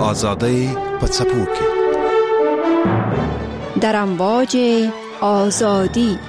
آزادی پڅپوکي در امواج آزادی.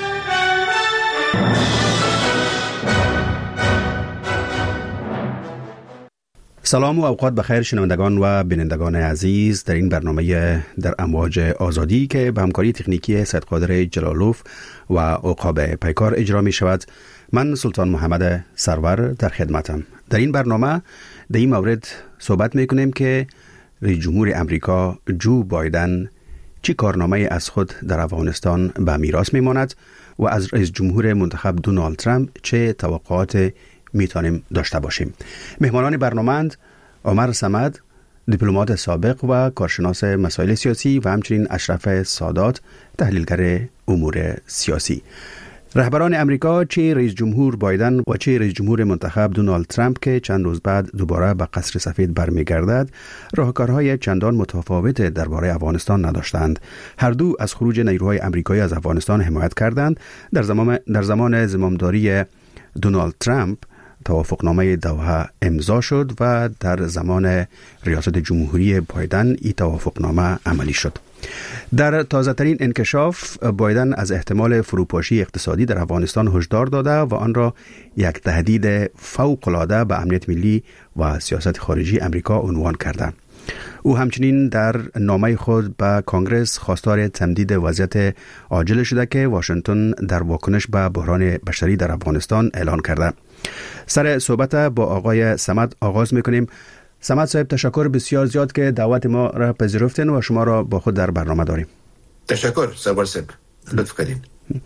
سلام و اوقات بخیر شنوندگان و بینندگان عزیز در این برنامه در امواج آزادی که به همکاری تکنیکی سید قادر جلالوف و عقاب پیکار اجرا می شود. من سلطان محمد سرور در خدمتم. در این برنامه در این مورد صحبت می کنیم که رئیس جمهور امریکا جو بایدن چی کارنامه از خود در افغانستان به میراث می ماند و از رئیس جمهور منتخب دونالد ترامپ چه توقعات میتونیم داشته باشیم. مهمانان برنامه‌اند عمر صمد، دیپلمات سابق و کارشناس مسائل سیاسی و همچنین اشرف سادات، تحلیلگر امور سیاسی. رهبران امریکا چه رئیس جمهور بایدن و چه رئیس جمهور منتخب دونالد ترامپ که چند روز بعد دوباره به قصر سفید برمیگردد راهکارهای چندان متفاوت درباره افغانستان نداشتند. هر دو از خروج نیروهای امریکایی از افغانستان حمایت کردند. در زمان زمامداری دونالد ترامپ توافقنامه دوحه امضا شد و در زمان ریاست جمهوری بایدن این توافقنامه عملی شد. در تازه ترین انکشاف بایدن از احتمال فروپاشی اقتصادی در افغانستان هشدار داده و آن را یک تهدید فوق‌العاده به امنیت ملی و سیاست خارجی امریکا عنوان کرده. او همچنین در نامه خود به کانگرس خواستار تمدید وضعیت عاجل شده که واشنگتن در واکنش به بحران بشری در افغانستان اعلان کرده. سر صحبت با آقای صمد آغاز میکنیم. صمد صاحب، تشکر بسیار زیاد که دعوت ما را پذیرفتین و شما را با خود در برنامه داریم. تشکر سرور صاحب، لطف کردین.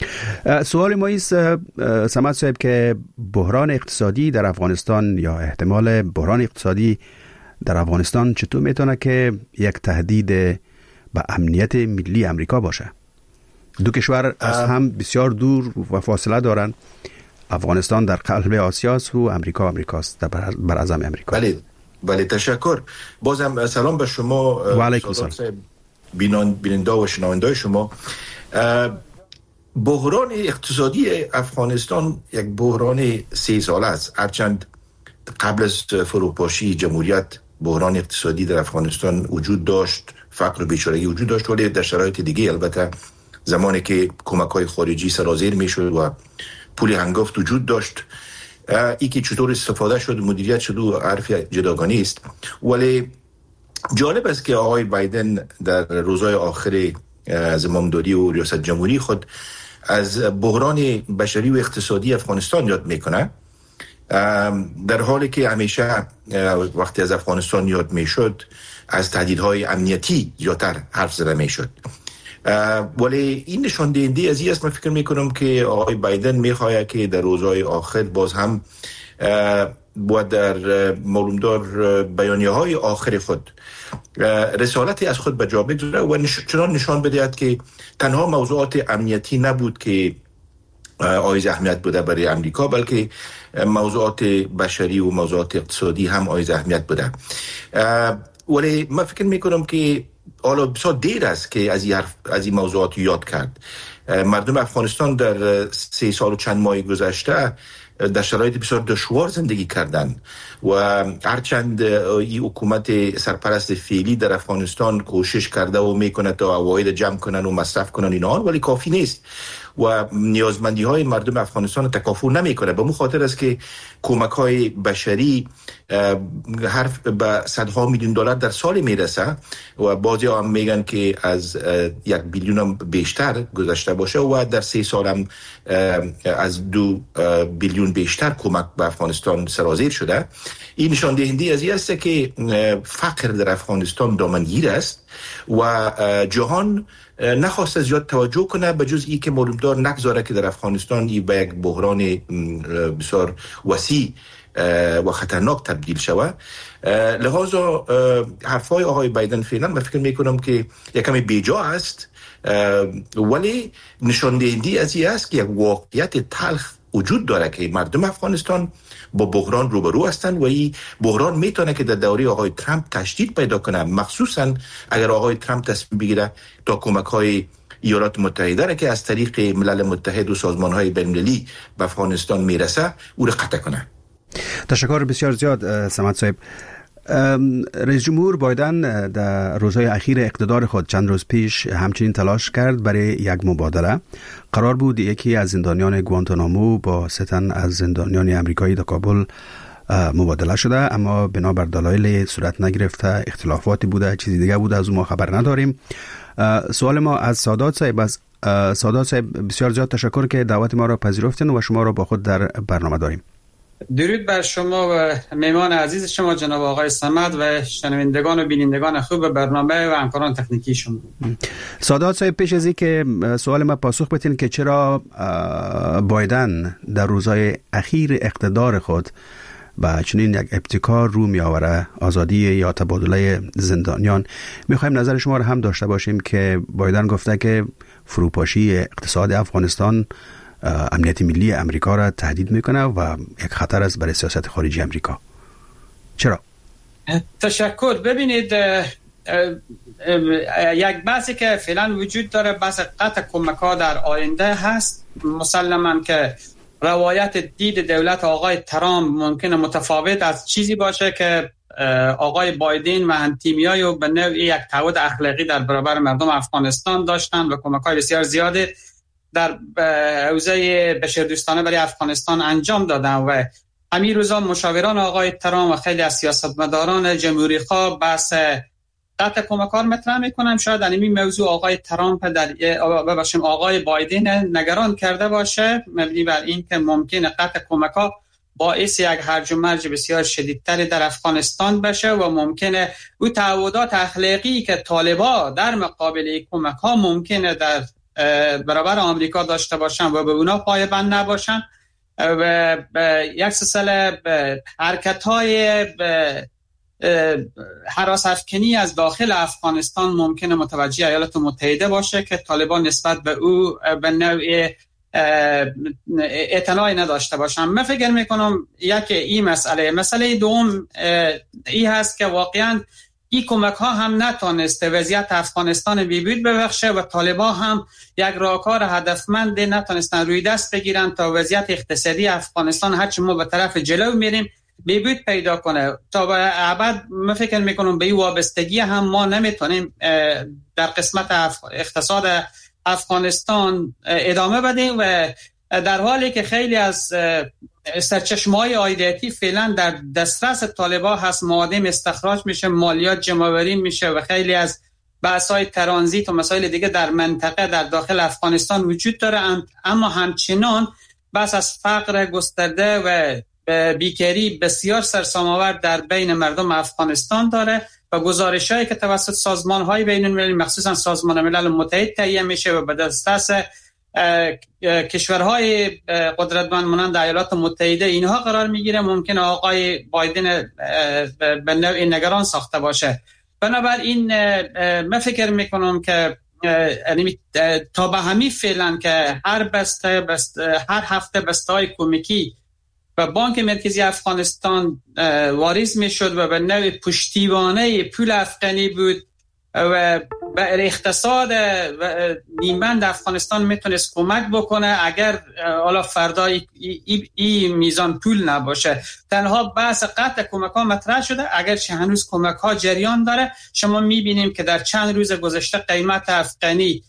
سوال ما است صمد صاحب که بحران اقتصادی در افغانستان یا احتمال بحران اقتصادی در افغانستان چطور میتونه که یک تهدید به امنیت ملی امریکا باشه؟ دو کشور از هم بسیار دور و فاصله دارن. افغانستان در قلب آسیا است و امریکاست بر اعظم امریکا. بله تشکر. بازم سلام به شما و علیکم السلام بیننده و شنونده شما. بحران اقتصادی افغانستان یک بحران 3 ساله است. هرچند قبل از فروپاشی جمهوریت بحران اقتصادی در افغانستان وجود داشت، فقر و بیچارگی وجود داشت، ولی در شرایط دیگه، البته زمانی که کمک‌های خارجی سرازیر میشد و پول هنگفت وجود داشت. ای که چطور استفاده شد مدیریت شد و حرف جداگانه است. ولی جالب است که آقای بایدن در روزهای آخر زمامداری و ریاست جمهوری خود از بحران بشری و اقتصادی افغانستان یاد میکنه، در حالی که همیشه وقتی از افغانستان یاد میشد از تهدیدهای امنیتی زیادتر حرف زده میشد. ولی این نشان دهنده از این است. من فکر میکنم که آقای بایدن میخواهد که در روزهای آخر باز هم باید در معلومدار بیانیه های آخر خود رسالتی از خود به جا بگذاره و چنان نشان بدهد که تنها موضوعات امنیتی نبود که آیز اهمیت بوده برای امریکا، بلکه موضوعات بشری و موضوعات اقتصادی هم آیز اهمیت بوده. ولی من فکر میکنم که حالا بسیار دیر است که از این موضوعات یاد کرد. مردم افغانستان در 3 سال و چند ماه گذشته در شرایط بسیار دشوار زندگی کردن و هرچند این حکومت سرپرست فعلی در افغانستان کوشش کرده و میکنه تا عواید جمع کنن و مصرف کنن اینا، ولی کافی نیست و نیازمندی های مردم افغانستان تکافو نمیکنه. به مو خاطر است که کمک های بشری حرف به صدها میلیون دلار در سال میرسه و بعضی هم میگن که از 1 بیلیون هم بیشتر گذشته باشه و در 3 سال هم از 2 بیلیون بیشتر کمک به افغانستان سرازیر شده. این نشان دهنده از این است که فقر در افغانستان دامنگیر است و جهان نخواسته زیاد توجه کنه به جز این که معلومدار نگذاره که در افغانستان به یک بحران بسیار وسیع و خطرناک تبدیل شود. لحاظا حرفای آقای بایدن فعلا من فکر میکنم که یک کمی بیجا است، ولی نشان دهنده از این است که یک واقعیت تلخ وجود داره که مردم افغانستان با بحران روبرو هستند و این بحران میتونه که در دوره آقای ترامپ تشدید پیدا کنه، مخصوصا اگر آقای ترامپ تصمیم بگیره تا کمک‌های ایالات متحده را که از طریق ملل متحد و سازمان‌های بین‌المللی به افغانستان میرسه او را قطع کنه. تشکر بسیار زیاد صمد صاحب. رئیس جمهور بایدن در روزهای اخیر اقتدار خود چند روز پیش همچنین تلاش کرد برای یک مبادله. قرار بود یکی از زندانیان گوانتانامو با 3 تن از زندانیان امریکایی در کابل مبادله شده، اما بنابر دلایل صورت نگرفته، اختلافاتی بوده، چیزی دیگه بوده، از اون ما خبر نداریم. سوال ما از سادات صاحب است. سادات صاحب، بسیار زیاد تشکر که دعوت ما را پذیرفتین و شما را با خود در برنامه داریم. درود بر شما و مهمان عزیز شما جناب آقای صمد و شنوندگان و بینندگان خوب برنامه و همکاران تکنیکی شما. سادات صاحب، پیش از این که سوال ما پاسخ بدین که چرا بایدن در روزهای اخیر اقتدار خود با چنین یک ابتکار رو می آوره، آزادی یا تبادله زندانیان، میخوایم نظر شما را هم داشته باشیم که بایدن گفته که فروپاشی اقتصاد افغانستان امنیت ملی امریکا را تهدید میکنه و یک خطر است برای سیاست خارجی امریکا. چرا؟ تشکر. ببینید، یک بحثی که فعلا وجود داره، بحث قطع کمک‌ها در آینده هست. مسلماً که روایت دید دولت آقای ترامپ ممکنه متفاوت از چیزی باشه که آقای بایدن و هم‌تیمی‌های و به نوعی یک تعهد اخلاقی در برابر مردم افغانستان داشتن و کمک‌های بسیار زیادی در حوزه بشردوستانه برای افغانستان انجام دادن و همین روزا مشاوران آقای ترامپ و خیلی از سیاستمداران جمهوری خواه بحث قطع کمک‌ها مطرح میکنن. شاید در این موضوع آقای ترامپ آقای بایدن نگران کرده باشه، مبنی بر این که ممکنه قطع کمک‌ها باعث یک هرج و مرج بسیار شدیدتری در افغانستان بشه و ممکنه او تعهدات اخلاقی که طالبان در مقابل کمک‌ها ممکنه در برابر آمریکا داشته باشن و به اونا پایبند نباشن و یک سلسله حرکت‌های هراس افکنی از داخل افغانستان ممکنه متوجه ایالات متحده باشه که طالبان نسبت به او به نوع اعتنایی نداشته باشن. من فکر میکنم یک این مسئله دوم این هست که واقعا این کمک ها هم نتونسته وضعیت افغانستان بیبود ببخشه و طالبان هم یک راهکار هدفمند نتونستن روی دست بگیرن تا وضعیت اقتصادی افغانستان هرچی ما به طرف جلو میریم بیبود پیدا کنه. تا به ابد من فکر میکنم به این وابستگی هم ما نمیتونیم در قسمت اقتصاد افغانستان ادامه بدیم و در حالی که خیلی از سرچشمه‌های عایداتی فعلا در دسترس طالبان هست، معادن استخراج میشه، مالیات جمع‌آوری میشه و خیلی از بحث‌های ترانزیت و مسائل دیگه در منطقه در داخل افغانستان وجود داره، اما همچنان بحث از فقر گسترده و بیکاری بسیار سرسام‌آور در بین مردم افغانستان داره و گزارش‌هایی که توسط سازمان‌های بین‌المللی مخصوصاً سازمان ملل متحد تهیه میشه و به دسترس کشورهای قدرتمند مانند ایالات متحده اینها قرار میگیره، ممکنه آقای بایدن به نوعی نگران ساخته باشه. بنابراین من فکر میکنم که تا به همین فعلا که هر هفته بسته‌های کمکی و بانک مرکزی افغانستان واریز میشد و به نوع پشتیبانه پول افغانی بود و به اقتصاد نیمبند افغانستان میتونست کمک بکنه اگر حالا فردا این میزان پول نباشه. تنها بحث قطع کمک ها مطرح شده، اگرچه هنوز کمک ها جریان داره. شما میبینیم که در چند روز گذشته قیمت افغانی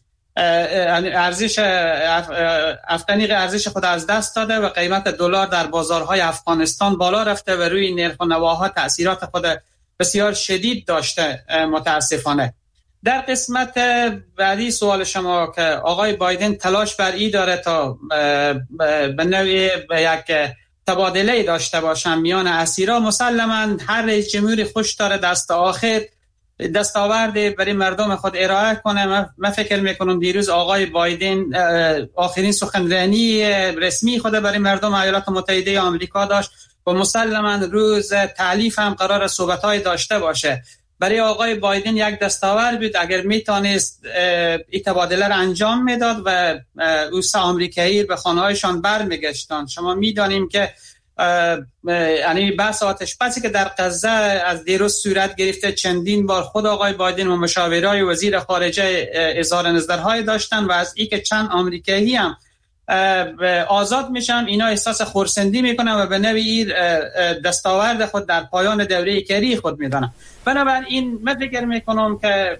ارزش خود از دست داده و قیمت دلار در بازارهای افغانستان بالا رفته و روی نرخ و نواها تأثیرات خود بسیار شدید داشته متاسفانه. در قسمت بعدی سوال شما که آقای بایدن تلاش بر این داره تا به نوعی یک تبادله داشته باشن میان اسیرا، مسلماً هر رئیس جمهوری خوش داره دست آخر دستاورد برای مردم خود ارائه کنه. من فکر میکنم دیروز آقای بایدن آخرین سخنرانی رسمی خود برای مردم ایالات متحده آمریکا داشت و مسلماً روز تعلیف هم قرار صحبت‌های داشته باشه. برای آقای بایدن یک دستاورد بود اگر میتونست این تبادله را انجام میداد و اوسا آمریکایی به خانه‌هایشان برمیگشتند. شما میدانیم که یعنی بحث آتش بسی که در غزه از دیروز صورت گرفته، چندین بار خود آقای بایدن و مشاورای وزیر خارجه اظهار نظرهای داشتن و از این که چند آمریکایی هم آزاد میشن، اینا احساس خرسندی میکنن و به نوعی دستاورد خود در پایان دوره کری خود میدانن. بنابراین من فکر میکنم که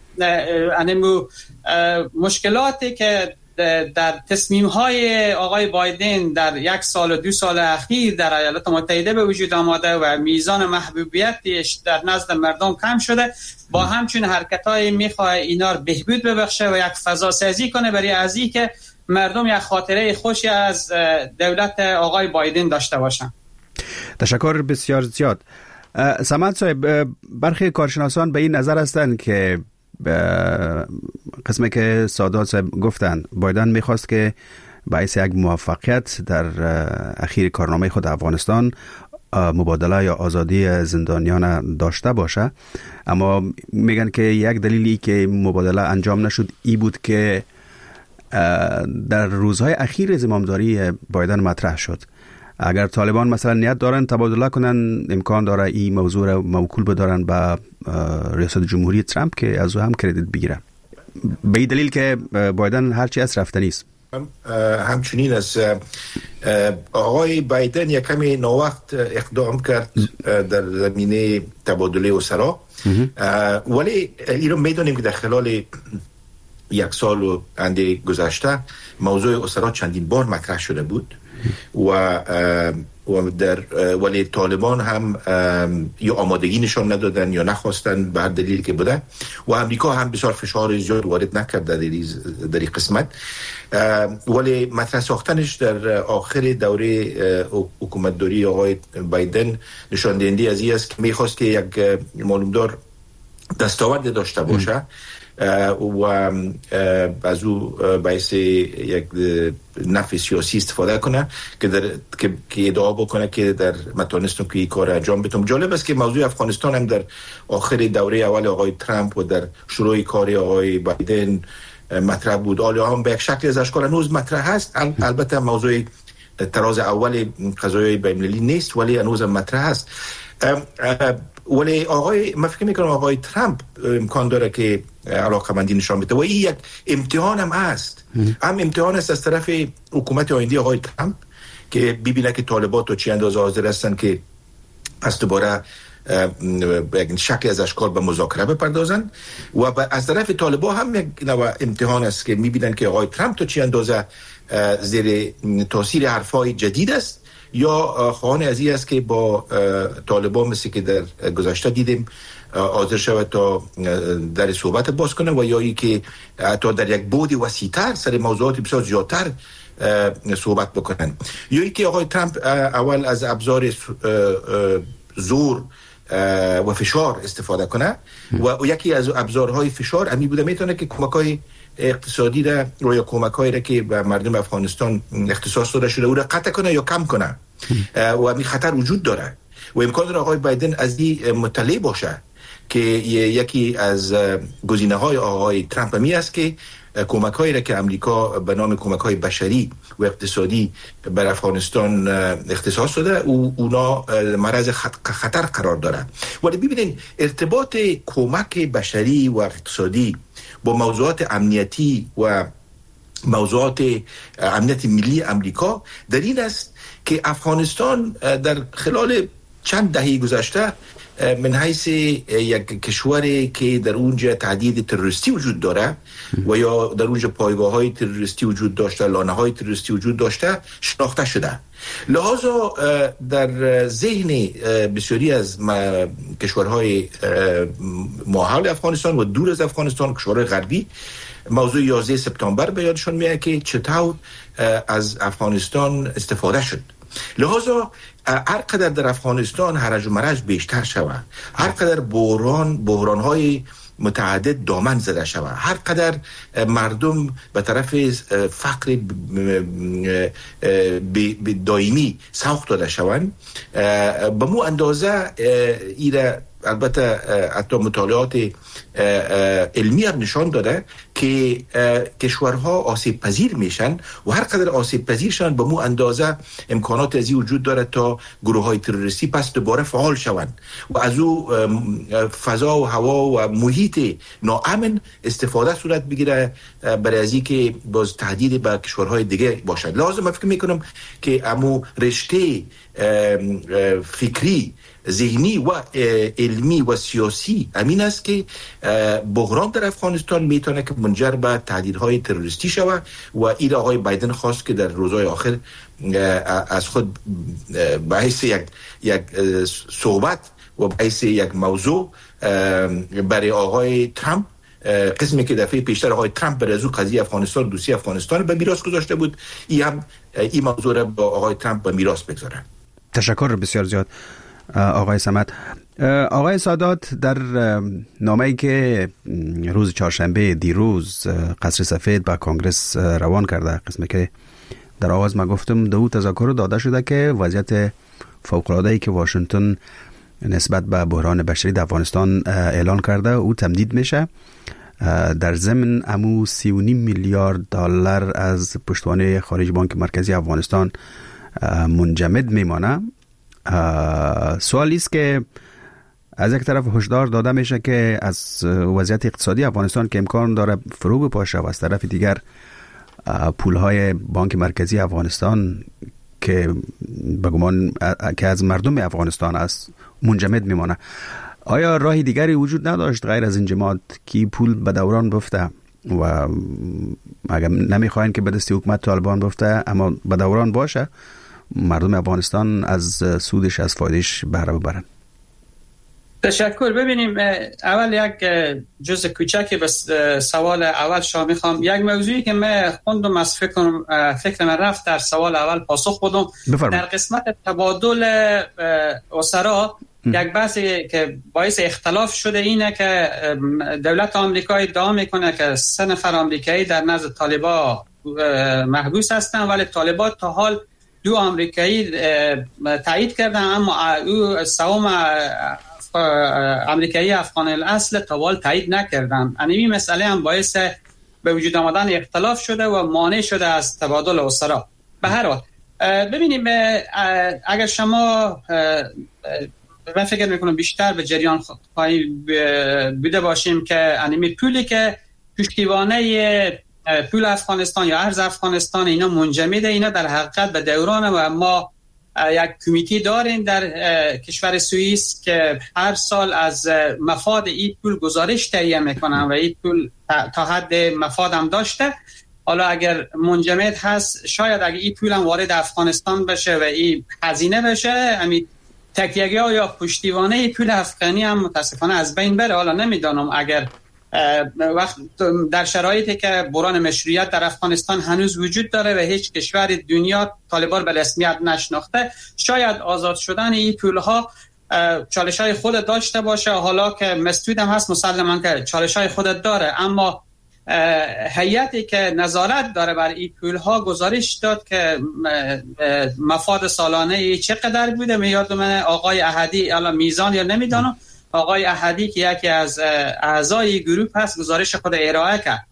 مشکلاتی که در تصمیم‌های آقای بایدن در 1 سال و 2 سال اخیر در ایالات متحده به وجود آمده و میزان محبوبیتش در نزد مردم کم شده، با همچون حرکت‌های میخواه اینا رو بهبود ببخشه و یک فضا سازی کنه برای از این که مردم یک خاطره خوشی از دولت آقای بایدن داشته باشن. تشکر بسیار زیاد. سمت صاحب، برخی کارشناسان به این نظر هستند که قسمی که سادات صاحب گفتن بایدن میخواست که باعث یک موفقیت در اخیر کارنامه خود افغانستان مبادله یا آزادی زندانیان داشته باشه، اما میگن که یک دلیلی که مبادله انجام نشد ای بود که در روزهای اخیر زمامداری بایدن مطرح شد. اگر طالبان مثلا نیت دارن تبادله کنن، امکان داره این موضوع را موکول بدارن به ریاست جمهوری ترامپ که از او هم کردیت بگیره، به این دلیل که بایدن هرچی از رفته نیست. همچنین است. آقای بایدن یک کمی ناوقت اقدام کرد در زمینه تبادله اسرا، ولی این رو میدونیم که در خلال 1 سال و اندی گذشته موضوع اسرا چندین بار مطرح شده بود و ولی طالبان هم یا آمادگی نشان ندادن یا نخواستن به هر دلیل که بوده و امریکا هم بسیار فشار زیاد وارد نکرد در این قسمت، ولی مطرح ساختنش در آخر دوره حکومتداری آقای بایدن نشان دهنده از این است که میخواست که یک معلومدار دستاورد داشته باشه و از او باعث یک نفع سیاسی استفاده کنه که ادعا بکنه که در متانستم که این کار انجام بتونم. جالب است که موضوع افغانستان هم در آخر دوره اول آقای ترامپ و در شروع کار آقای بایدن مطرح بود. حالا هم به یک شکل از اشکال هنوز مطرح هست، البته موضوع تراز اول قضایای بین‌المللی نیست ولی هنوز مطرح هست. ولی من فکر میکنم آقای ترامپ امکان داره که علاقمندی نشان بده و این یک امتحان هم است، هم امتحان است از طرف حکومت آینده آقای ترامپ که ببینه که طالبات و چی اندازه حاضر هستن که پس دوباره یک شکل از اشکال به مذاکره بپردازن و از طرف طالبان هم یک نوع امتحان است که میبینن که آقای ترامپ تو چی اندازه زیر تاثیر حرفای جدید است یا خواهان از این است که با طالبان مثل که در گذشته دیدیم حاضر شود تا در صحبت باز کنه و یا ای که تا در یک بعد وسیع‌تر سر موضوعات بسیار زیادتر صحبت بکنن، یا ای که آقای ترامپ اول از ابزار زور و فشار استفاده کنه و یکی از ابزارهای فشار امی بوده میتونه که کمک‌های اقتصادی را یا کمک‌هایی را که به مردم افغانستان اختصاص داده شده او را قطع کنه یا کم کنه و این خطر وجود داره و امکان داره آقای بایدن از این مطلع باشه که یکی از گزینه‌های آقای ترامپ می است که کمک‌هایی را که امریکا به نام کمک‌های بشری و اقتصادی بر افغانستان اختصاص داده اونا معرض خطر قرار داره. ولی ببینید ارتباط کمک بشری و اقتصادی با موضوعات امنیتی و موضوعات امنیت ملی امریکا در این است که افغانستان در خلال چند دهه گذشته من حیث یک کشوری که در اونجا تهدید تروریستی وجود داره و یا در اونجا پایگاه‌های تروریستی وجود داشته، لانه‌های تروریستی وجود داشته شناخته شده. لذا در ذهن بسیاری از کشورهای ماحول افغانستان و دور از افغانستان، کشورهای غربی، موضوع 11 سپتامبر به یادشون میاد که چطور از افغانستان استفاده شد. لذا هر قدر در افغانستان هرج و مرج بیشتر شود، هر قدر بحران‌های متعدد دامن زده شود، هر قدر مردم به طرف فقر دائمی سوق داده شوند، به مو اندازه ایره البته حتی مطالعات علمی هم نشان داده که کشورها آسیب پذیر میشن و هر قدر آسیب پذیر شن به مو اندازه امکانات ازی وجود داره تا گروه های تروریستی پس دوباره فعال شوند و از او فضا و هوا و محیط ناامن استفاده صورت بگیره برای ازی که باز تهدید به کشورهای دیگه باشد. لازم فکر میکنم که امو رشته فکری، ذهنی و علمی و سیاسی امین است که بحران در افغانستان میتونه که منجر به تهدیدهای تروریستی شود و این آقای بایدن خواست که در روزهای آخر از خود بحث یک صحبت و بحث یک موضوع برای آقای ترامپ، قسمی که دفعه پیشتر آقای ترامپ برای از قضیه افغانستان، دوسیه افغانستان به میراث گذاشته بود، این موضوع را با آقای ترامپ به میراث بگذاره. تشکر بسیار زیاد آقای صمد. آقای سادات، در نامه‌ای که روز چهارشنبه دیروز قصر سفید با کنگرس روان کرده، قسمی که در آغاز ما گفتم، دو تذکر داده شده که وضعیت فوق‌العاده‌ای که واشنگتن نسبت به بحران بشری در افغانستان اعلان کرده او تمدید میشه. در ضمن امو 3.5 میلیارد دلار از پشتوانه خارج بانک مرکزی افغانستان منجمد میمانه. سوالی است که از یک طرف هشدار داده میشه که از وضعیت اقتصادی افغانستان که امکان داره فرو بپاشه و از طرف دیگر پولهای بانک مرکزی افغانستان که بگمان که از مردم افغانستان است منجمد میمانه. آیا راهی دیگری وجود نداشت غیر از انجماد که پول به دوران بفته و اگر نمیخواین که به دست حکومت طالبان بفته اما به دوران باشه، مردم افغانستان از سودش، از فایدهش بهره ببرن؟ تشکر. ببینیم اول یک جزء کوچکی بس سوال اول شما میخوام. یک موضوعی که من خوندم از فکر من رفت در سوال اول پاسخ بدم. در قسمت تبادل اسرا یک بحثی که باعث اختلاف شده اینه که دولت آمریکا ادعا میکنه که 3 نفر آمریکایی در نزد طالبان محبوس هستن، ولی طالبان تا حال 2 آمریکایی تایید کردن، اما او سوم آمریکایی افغان الاصل تا حال تایید نکردن. این مسئله هم باعث به وجود آمدن اختلاف شده و مانع شده از تبادل اسرا. به هر حال ببینیم، اگر شما، من فکر میکنم بیشتر به جریان خواهی بوده باشیم که انیمی پولی که پشتیبانه پول افغانستان یا ارز افغانستان اینا منجمده، اینا در حقیقت به دوران و ما یک کمیتی داریم در کشور سوئیس که هر سال از مفاد این پول گزارش تهیه میکنن و این پول تا حد مفاد هم داشته. حالا اگر منجمد هست، شاید اگر این پول هم وارد افغانستان بشه و این هزینه بشه، همین تکیه‌ها یا پشتیبانه پول افغانی هم متاسفانه از بین بره. حالا نمیدانم اگر وقت در شرایطی که بحران مشروعیت در افغانستان هنوز وجود داره و هیچ کشور دنیا طالبان به رسمیت نشناخته، شاید آزاد شدن این پولها چالش‌های خود داشته باشه. حالا که مسعود هم هست مسلماً که چالش‌های خود داره، اما هیئتی که نظارت داره بر این پولها گزارش داد که مفاد سالانه چقدر بوده. میاد من آقای احدی، الان میزان یا نمیدانم، آقای احدی که یکی از اعضای گروه هست گزارش خود ارائه کرد.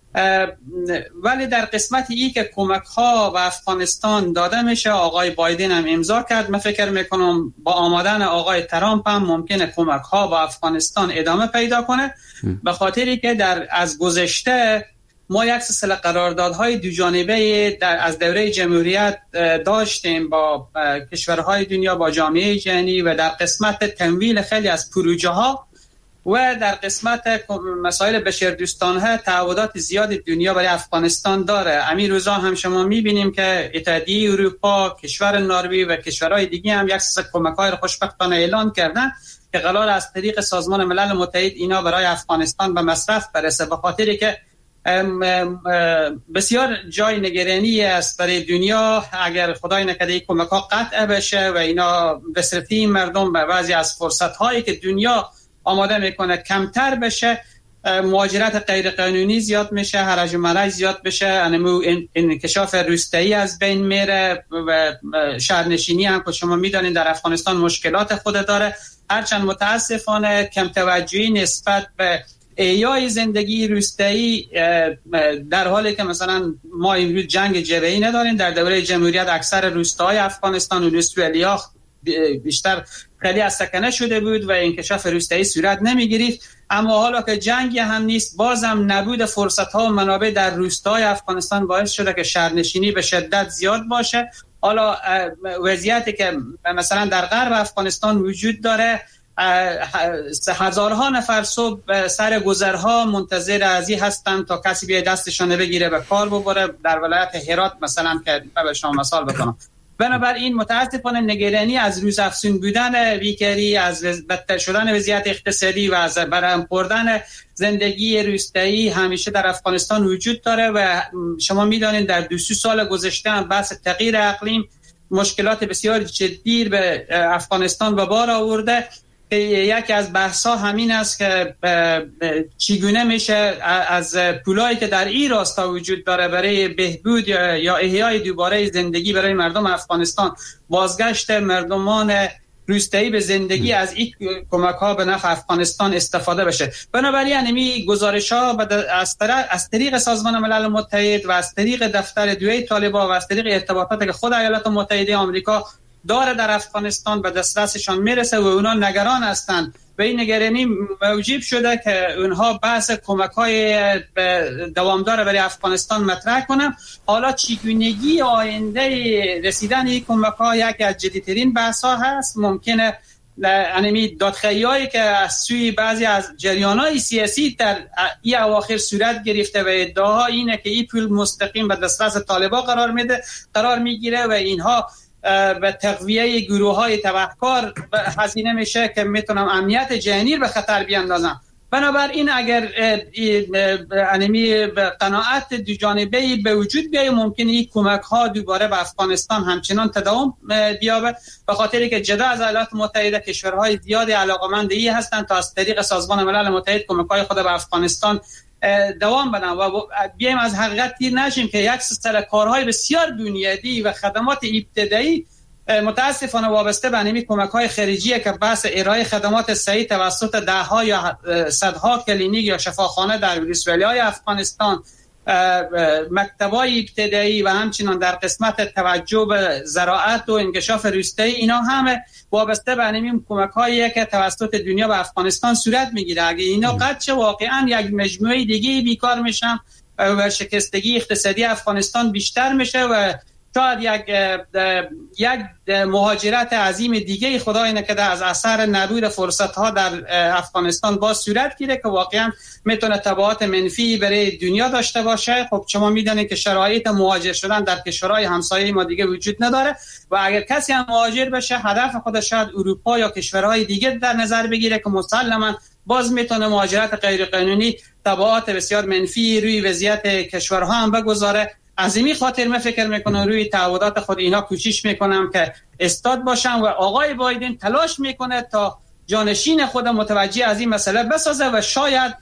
ولی در قسمت ای که کمک ها به افغانستان داده میشه، آقای بایدن هم امضا کرد. من فکر میکنم با آمدن آقای ترامپ هم ممکنه کمک ها به افغانستان ادامه پیدا کنه، به خاطری که از گذشته ما یک سلسله قراردادهای دو جانبه از دوره جمهوریت داشتیم با کشورهای دنیا، با جامعه جهانی، و در قسمت تمویل خیلی از پروژه ها و در قسمت مسائل بشردوستانه تعهدات زیاد دنیا برای افغانستان داره. همین روزا هم شما میبینیم که اتحادیه اروپا، کشور نروژ و کشورهای دیگه هم یک سری کمک‌های خوشبختانه اعلان کردن که قرار از طریق سازمان ملل متحد اینا برای افغانستان به مصرف برسه، به خاطری که بسیار جای نگرانی است برای دنیا اگر خدای نکرده این کمک‌ها قطع بشه و اینا بصرفی مردم به بعضی از فرصت‌هایی که دنیا آماده میکنه کمتر بشه، مهاجرت غیر قانونی زیاد میشه، هرج و مرج زیاد بشه، انکشاف روستایی از بین میره و شهرنشینی هم که شما میدونید در افغانستان مشکلات خود داره. هرچند متاسفانه کم توجهی نسبت به احیای زندگی روستایی، در حالی که مثلا ما امروز جنگ جبهه‌ای نداریم. در دوره جمهوریت اکثر روستاهای افغانستان و روستویلی‌ها بیشتر خیلی از سکنه شده بود و انکشاف روستایی صورت نمی‌گرفت. اما حالا که جنگی هم نیست، بازم نبود فرصت‌ها و منابع در روستاهای افغانستان باعث شده که شهرنشینی به شدت زیاد باشه. حالا وضعیتی که مثلا در غرب افغانستان وجود داره، هزارها نفر صبح سر گذرها منتظر ازی هستند تا کسی بیاد دستشان بگیره به کار ببره. در ولایت هرات مثلا که به شما مثال بزنم. بنابراین متاسفانه نگرانی از روز افزون بودن بیکاری، از بدتر شدن وضعیت اقتصادی و از برهم خوردن زندگی روستایی همیشه در افغانستان وجود داره و شما میدانید در 2 سال گذشته هم بحث تغییر اقلیم مشکلات بسیار جدی به افغانستان به بار آورده. یکی از بحث‌ها همین است که چگونه میشه از پولایی که در این راستا وجود داره برای بهبود یا احیای دوباره زندگی برای مردم افغانستان، بازگشت مردمان روستایی به زندگی از این کمک‌ها به نفع افغانستان استفاده بشه. بنابراین این گزارش‌ها از طریق سازمان ملل متحد و از طریق دفتر دوی طالبان و از طریق ارتباطاتی که خود ایالات متحده آمریکا داره در افغانستان به دسترسشان میرسه و اونا نگران هستند و این نگرانی موجب شده که اونها بحث کمک‌های دوامدار برای افغانستان مطرح کنن. حالا چگونگی آینده رسیدن این کمک‌ها یکی از جدی‌ترین بحث‌ها هست. ممکنه انمی دادخواهی‌هایی که از سوی بعضی از جریان‌های سیاسی در این اواخر صورت گرفته و ادعاها اینه که این پول مستقیم به دسترس طالبان قرار میگیره و اینها به تقویه گروه‌های تبهکار هزینه میشه که میتونم امنیت جهانی به خطر بیاندازم. بنابراین اگر انمی قناعت دو جانبه به وجود بیاید، ممکنه این کمک‌ها دوباره به افغانستان همچنان تداوم بیابه، به خاطری که جدا از ایالات متحده کشورهای زیادی علاقه‌مند این هستند تا از طریق سازمان ملل متحد کمک‌های خود به افغانستان دوام بدن و بیایم از حقیقت تیر نشیم که یک سلسله کارهای بسیار بنیادی و خدمات ابتدایی متاسفانه وابسته به همین کمک‌های خارجیه که بحث ارائه خدمات صحی توسط ده‌ها یا صدها کلینیک یا شفاخانه در ولایت‌های افغانستان، مکتب‌های ابتدایی و همچنین در قسمت توجه به زراعت و انکشاف روستایی، اینا همه وابسته به همین کمک‌هایی که توسط دنیا به افغانستان صورت میگیره. اگه اینا قطع شه، واقعاً یک مجموعه دیگه بیکار میشن و شکستگی اقتصادی افغانستان بیشتر میشه و شاید یک مهاجرت عظیم دیگه خدا اینه که از اثر نبود فرصت‌ها در افغانستان باز صورت گیره که واقعا میتونه تبعات منفی برای دنیا داشته باشه. خب شما میدونید که شرایط مهاجر شدن در کشورهای همسایه ما دیگه وجود نداره و اگر کسی هم مهاجر بشه، هدف خودش شاید اروپا یا کشورهای دیگه در نظر بگیره که مسلماً باز میتونه مهاجرت غیر قانونی تبعات بسیار منفی روی وضعیت کشورها هم بگذاره. از این خاطر من فکر میکنم روی تعهدات خود اینا کوشش میکنم که استاد باشم و آقای بایدن تلاش میکنه تا جانشین خود متوجه از این مسئله بسازه و شاید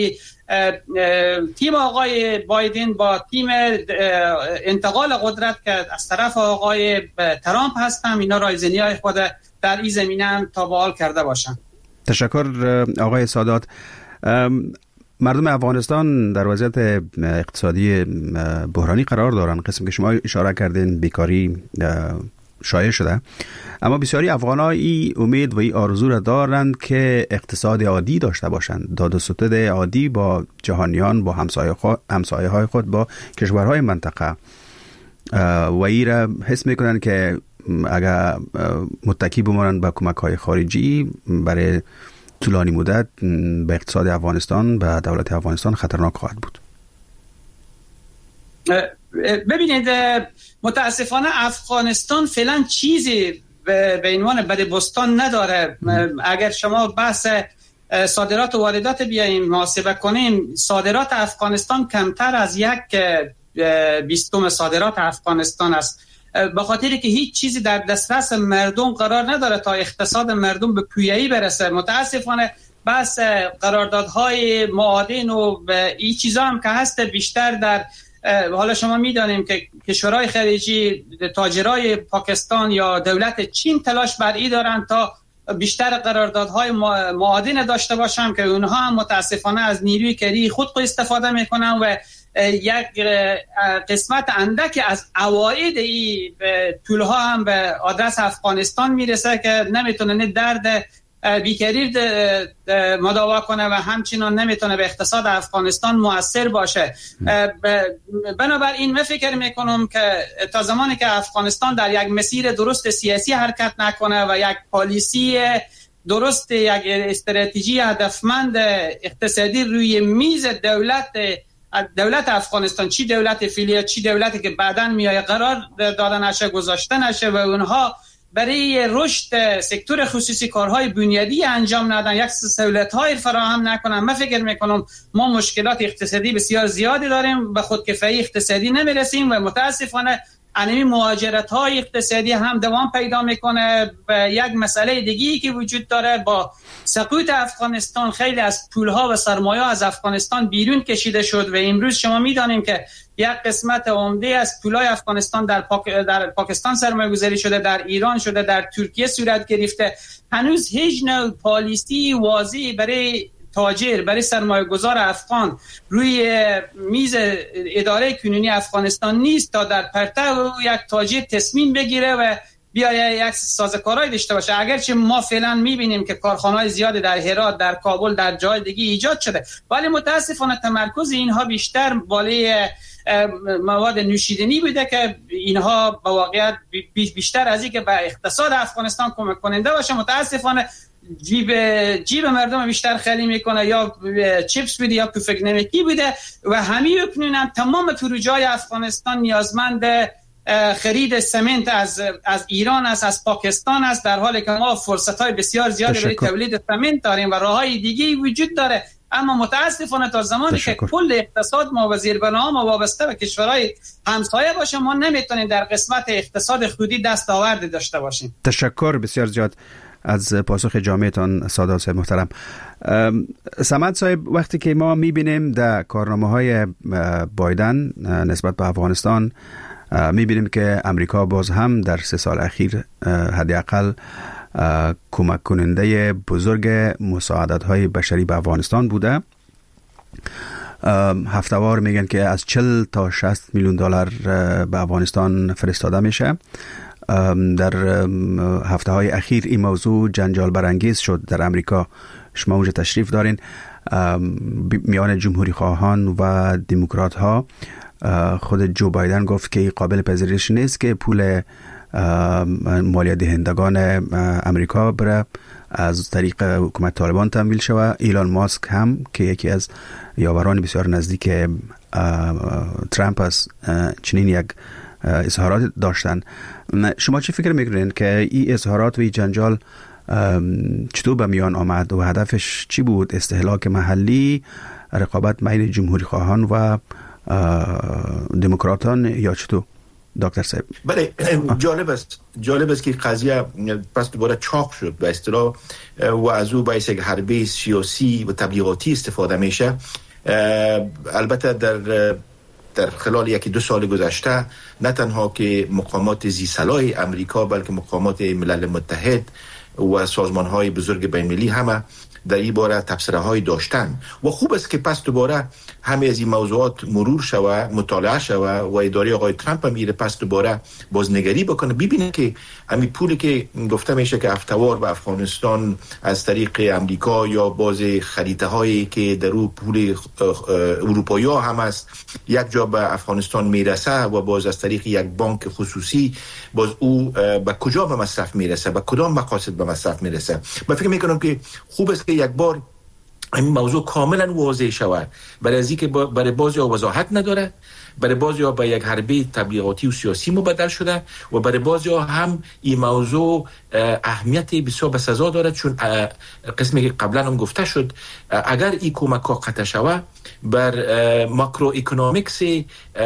تیم آقای بایدن با تیم انتقال قدرت که از طرف آقای ترامپ هستن، اینا رایزنی های خود در این زمینه هم تابعال کرده باشن. تشکر آقای سادات. مردم افغانستان در وضعیت اقتصادی بحرانی قرار دارند. قسم که شما اشاره کردین بیکاری شایع شده، اما بسیاری افغان‌ها این امید و این آرزو را دارند که اقتصاد عادی داشته باشند، داد و ستد عادی با جهانیان، با همسایه‌های خود، با کشورهای منطقه و این را حس میکنند که اگر متکی بمانند به کمک‌های خارجی برای طولانی مدت به اقتصاد افغانستان، به دولت افغانستان خطرناک خواهد بود. ببینید متاسفانه افغانستان فعلا چیزی به عنوان بدبستان نداره. اگر شما بحث صادرات و واردات بیاییم محاسبه کنیم، صادرات افغانستان کمتر از 1/20 صادرات افغانستان است، به خاطری که هیچ چیزی در دسترس مردم قرار نداره تا اقتصاد مردم به پویایی برسه. متاسفانه بس قراردادهای معادن و این چیزا هم که هست بیشتر در حالا شما میدانیم که کشورهای خلیجی، تاجرای پاکستان یا دولت چین تلاش بر این دارن تا بیشتر قراردادهای معادن داشته باشم که اونها هم متاسفانه از نیروی کری خود استفاده میکنن و یک قسمت اندک از عواید این پولها هم به آدرس افغانستان میرسه که نمیتونه درد بیکاری مداوا کنه و همچنان نمیتونه به اقتصاد افغانستان مؤثر باشه. بنابراین من فکر میکنم که تا زمانی که افغانستان در یک مسیر درست سیاسی حرکت نکنه و یک پالیسی درست، یک استراتژی هدفمند اقتصادی روی میز دولت افغانستان، چی دولت فعلی چی دولتی که بعداً میای قرار دادن نشه، گذاشته نشه و اونها برای رشد سکتور خصوصی کارهای بنیادی انجام ندن، یک سهولت‌های فراهم نکنن، من فکر میکنم ما مشکلات اقتصادی بسیار زیادی داریم، به خودکفایی اقتصادی نمیرسیم و متاسفانه انمی مهاجرت‌های اقتصادی هم دوام پیدا میکنه. و یک مسئله دیگه‌ای که وجود داره، با سقوط افغانستان خیلی از پولها و سرمایه از افغانستان بیرون کشیده شد و امروز شما میدانیم که یک قسمت عمده از پولای افغانستان در پاکستان سرمایه گذاری شده، در ایران شده، در ترکیه صورت گرفته. هنوز هیچ نوع پالیسی واضحی برای تاجر، برای سرمایه گذار افغان روی میز اداره کنونی افغانستان نیست تا در پرتو یک تاجر تصمیم بگیره و بیایه یک سازوکارهای داشته باشه. اگرچه ما فعلا میبینیم که کارخانه‌های زیادی در هرات، در کابل، در جای دیگه ایجاد شده، ولی متاسفانه تمرکز اینها بیشتر بالای مواد نوشیدنی بوده که اینها با واقعیت بیشتر از این که به اقتصاد افغانستان کمک کننده باشه، متاسفانه جیب مردم بیشتر خالی میکنه، یا چیپس بوده یا پوفک نمکی بوده و همین اکنون تمام پروژه‌های افغانستان نیازمند خرید سمنت از ایران است، از پاکستان است، در حالی که ما فرصت‌های بسیار زیادی برای تولید سمنت داریم و راه‌های دیگه‌ای وجود داره. اما متاسفانه تا زمانی که کل اقتصاد ما و زیربنا ما وابسته به کشورهای همسایه باشه، ما نمیتونیم در قسمت اقتصاد خودی دستاوردی داشته باشیم. تشکر بسیار زیاد از پاسخ جامعتان سادات صاحب محترم. صمد صاحب، وقتی که ما میبینیم در کارنامه‌های بایدن نسبت به افغانستان، میبینیم که امریکا باز هم در 3 سال اخیر حداقل کمک کننده بزرگ مساعدت‌های بشری به افغانستان بوده. هفته‌وار میگن که از 40 تا 60 میلیون دلار به افغانستان فرستاده میشه. در هفته‌های اخیر این موضوع جنجال برانگیز شد در امریکا. شما اونجا تشریف دارین. میان جمهوری خواهان و دموکرات ها، خود جو بایدن گفت که قابل پذیرش نیست که پول مالیات دهندگان امریکا بره از طریق حکومت طالبان تمویل شود. ایلان ماسک هم که یکی از یاوران بسیار نزدیک ترامپ است، چنین یک اظهارات داشتن. شما چه فکر میکنین که این اظهارات و این جنجال چطور به میان آمد و هدفش چی بود؟ استهلاک محلی، رقابت بین جمهوری خواهان و دموکراتان یا چطور دکتر صاحب؟ بله، جالب است که قضیه پس دوباره چاق شد به اصطلاح و از او باعث یک حربه سیاسی و تبلیغاتی استفاده میشه. البته در خلال 1-2 سال گذشته نه تنها که مقامات ذی‌صلاح امریکا بلکه مقامات ملل متحد و سازمان‌های بزرگ بین‌المللی همه در این باره تبصره‌های داشتن و خوب است که پس دوباره همه از این موضوعات مرور شوه، مطالعه شوه و اداره آقای ترامپ هم میره پس دوباره بازنگری بکنه، ببینه که همین پولی که گفته میشه که هفته‌وار به افغانستان از طریق امریکا یا باز خریده‌هایی که در اون پول اروپایی‌ها هم است یک جا به افغانستان میرسه و باز از طریق یک بانک خصوصی باز او به کجا به مصرف میرسه، به کدام مقاصد به مصرف میرسه. من فکر میکنم که خوب است که یک بار این موضوع کاملا واضح شود. برای از اینکه برای بعضی‌ها وضاحت نداره، برای بعضی‌ها به یک حربه تبلیغاتی و سیاسی مبدل شده و برای بعضی‌ها هم این موضوع اهمیت بسیار بسزا داره، چون قسمی که قبلا هم گفته شد اگر این کمک‌ها قطع شود بر ماکرو اکونومیکس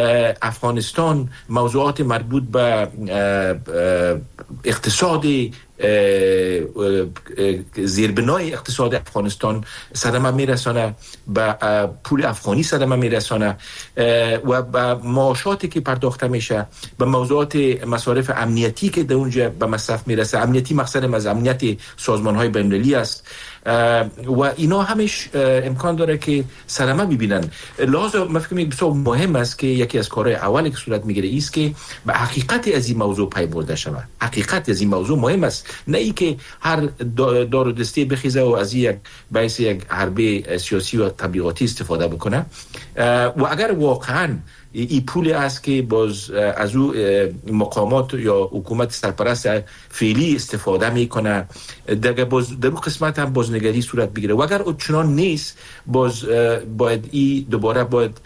افغانستان، موضوعات مربوط به اقتصاد زیربنای اقتصاد افغانستان صدمه میرسانه، به پول افغانی صدمه میرسانه و به معاشاتی که پرداخته میشه، به موضوعات مصارف امنیتی که در اونجا به مصرف میرسه. امنیتی مقصد از امنیت سازمان‌های بین‌المللی است و اینا همش امکان داره که صدمه ببینن. لازم من فکر می‌کنم بسیار مهم است که یکی از کارهای اولی که صورت میگیره است که به حقیقت از این موضوع پی برده شود. حقیقت از این موضوع مهم است، نه ای که هر دار و دسته بخیزه و از یک بحث یک حربه سیاسی و تبلیغاتی استفاده بکنه. و اگر واقعا این پول است که باز از او مقامات یا حکومت سرپرست فعلی استفاده میکنه، در اون قسمت هم بازنگری صورت بگیره و اگر چنان نیست باز باید این دوباره باید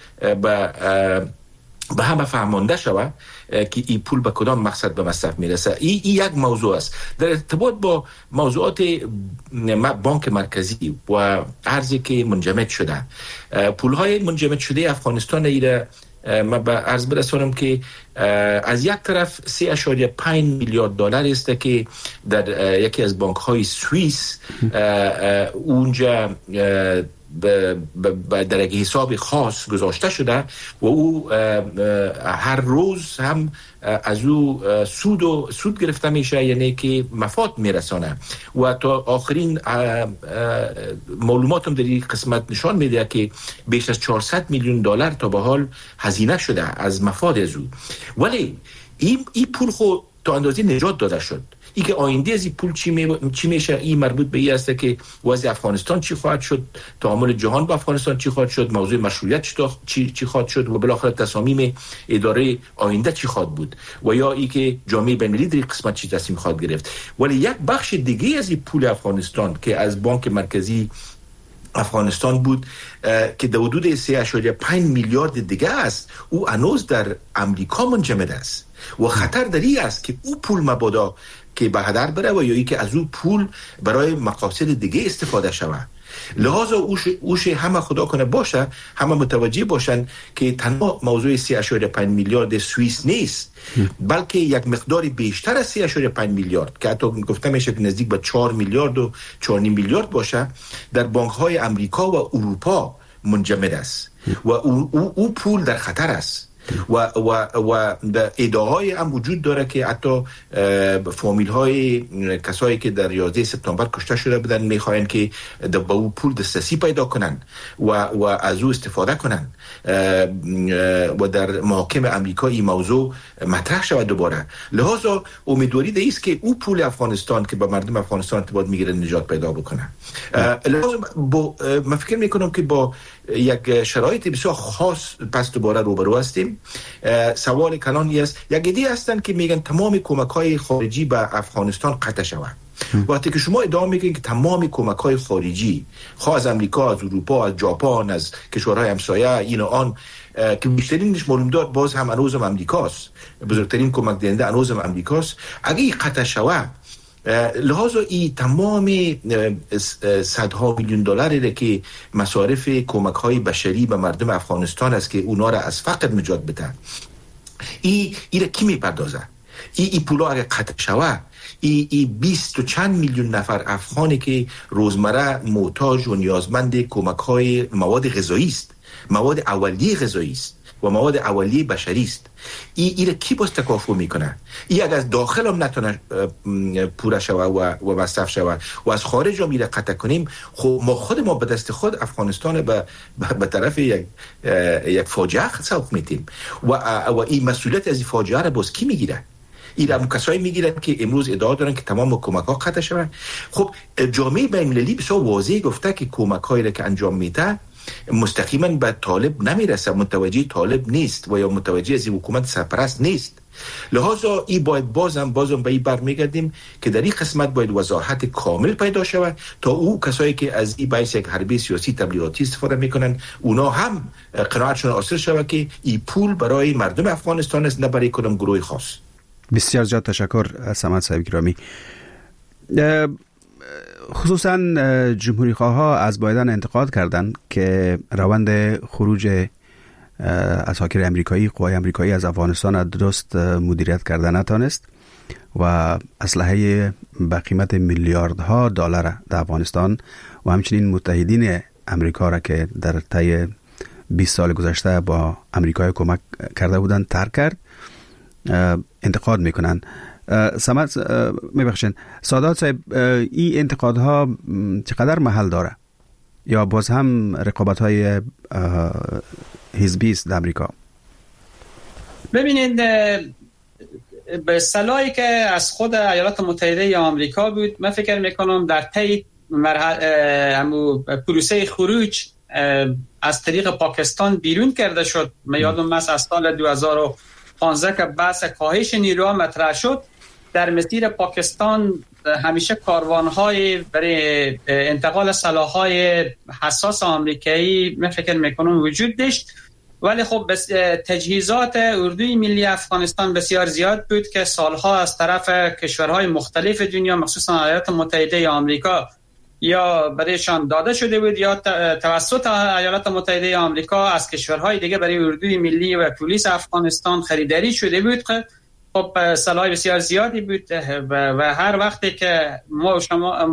به همه فهمانده شود که این پول به کدام مقصد به مصرف میرسه. این یک موضوع است. در ارتباط با موضوعات بانک مرکزی و ارزی که منجمد شده، پولهای منجمد شده افغانستان ایره ما به عرض برسانم که از یک طرف 3.5 میلیارد دلار است که در یکی از بانک های سوئیس اونجا در یک حساب خاص گذاشته شده و او هر روز هم از او سود گرفته میشه، یعنی که مفاد میرسانه و تا آخرین معلوماتم در این قسمت نشان میده که بیش از 400 میلیون دلار تا به حال هزینه شده از مفاد از او. ولی این پول خود تا اندازه نجات داده شد. ای که آینده از این پول چی میشه، این مربوط به این است که وضع افغانستان چی خواهد شد، تعامل جهان با افغانستان چی خواهد شد، موضوع مشروعیت چی خواهد شد و بالاخره تصامیم اداره آینده چی خواهد بود و یا ای که جامعه بین‌المللی در این قسمت چی تصمیم خواهد گرفت. ولی یک بخش دیگه از این پول افغانستان که از بانک مرکزی افغانستان بود که در حدود 3.5 میلیارد دیگه است، او هنوز در امریکا منجمد است و خطر در این است که او پول مبادا که به هدر بره و یا ای که از او پول برای مقاصد دیگه استفاده شود. لحاظا اوش همه خدا کنه باشه، همه متوجه باشن که تنها موضوع 3.5 میلیارد سوئیس نیست، بلکه یک مقدار بیشتر از 3.5 میلیارد که حتی گفته میشه که نزدیک به 4 میلیارد و 4.5 میلیارد باشه در بانک های امریکا و اروپا منجمد است و او پول در خطر است و ادعاهای هم وجود داره که حتی فامیل های کسایی که در 11 سپتامبر کشته شده بودن میخواین که با او پول دسترسی پیدا کنن و از او استفاده کنن و در محاکم امریکا این موضوع مطرح شود دوباره. لحاظا امیدواری ده ایست که او پول افغانستان که با مردم افغانستان ارتباط میگیره نجات پیدا بکنه. لحاظا من فکر میکنم که با یک شرایط بسیار خاص پس دوباره روبرو هستیم. سوال کلانی است، یک ایده هستن که میگن تمام کمک‌های خارجی به افغانستان قطع شود. وقتی که شما ادعا میکنید که تمام کمک‌های خارجی خواه از امریکا، از اروپا، از ژاپن، از کشورهای همسایه این و آن که بیشترینش معلوم داد باز هم هنوزم امریکاست، بزرگترین کمک دهنده هنوزم امریکاست، اگه این قطع شود لحاظا این تمام صدها میلیون دلاری که مصارف کمک های بشری به مردم افغانستان است که اونا را از فقر نجات بده، این را کی میپردازه؟ این پولا اگه قطع شود این 20 و چند میلیون نفر افغانی که روزمره محتاج و نیازمند کمک های مواد غذایی است، مواد اولیه غذایی است و مواد اولیه بشری است، این کی باز تکافؤ میکنه؟ این اگر از داخل هم نتونه پوره شوه و مصرف شوه و از خارج هم قطع کنیم، خب ما به دست خود افغانستان به طرف یک فاجعه سوق میتیم و این مسئولیت از این فاجعه را باز کی میگیره؟ این هم کسایی میگیرن که امروز ادعا دارن که تمام کمک ها قطع شوند. خب جامعه بین‌المللی بسیار واضح گفته که کمک هایی را که انجام میده مستقیما به طالب نمیرسه، متوجه طالب نیست و یا متوجه از حکومت سرپرست نیست. لحاظا این باید بازم به این برمیگردیم که در این قسمت باید وضاحت کامل پیدا شود تا او کسایی که از این باعث یک حربه سیاسی تبلیغاتی استفاده میکنن اونا هم قناعتشون حاصل شود که این پول برای مردم افغانستان است، نه برای کدام گروه خاص. بسیار زیاد تشکر صمد صاحب گرامی. خصوصا جمهوری خواها از بایدن انتقاد کردند که روند خروج اساکر امریکایی، قوای امریکایی از افغانستان درست مدیریت کرده نتانست و اسلحه به قیمت میلیاردها دلار در افغانستان و همچنین متحدین امریکا را که در طی 20 سال گذشته با امریکای کمک کرده بودند ترک کرد، انتقاد میکنن. سمت میبخشین سادات صاحب، این انتقادها چقدر محل داره یا باز هم رقابت‌های حزبی است در امریکا؟ ببینید، به سلاحی که از خود ایالات متحده آمریکا بود، من فکر میکنم در طی پروسه خروج از طریق پاکستان بیرون کرده شد. من یادم است از سال 2015 که بحث کاهش نیروها مطرح شد، در مسیر پاکستان همیشه کاروان‌های برای انتقال سلاح‌های حساس آمریکایی من فکر میکنم وجود داشت، ولی خب تجهیزات اردوی ملی افغانستان بسیار زیاد بود که سالها از طرف کشورهای مختلف دنیا مخصوصا ایالات متحده آمریکا یا برایشان داده شده بود یا توسط ایالات متحده آمریکا از کشورهای دیگه برای اردوی ملی و پلیس افغانستان خریداری شده بود. خب سلاح بسیار زیادی بود و هر وقتی که ما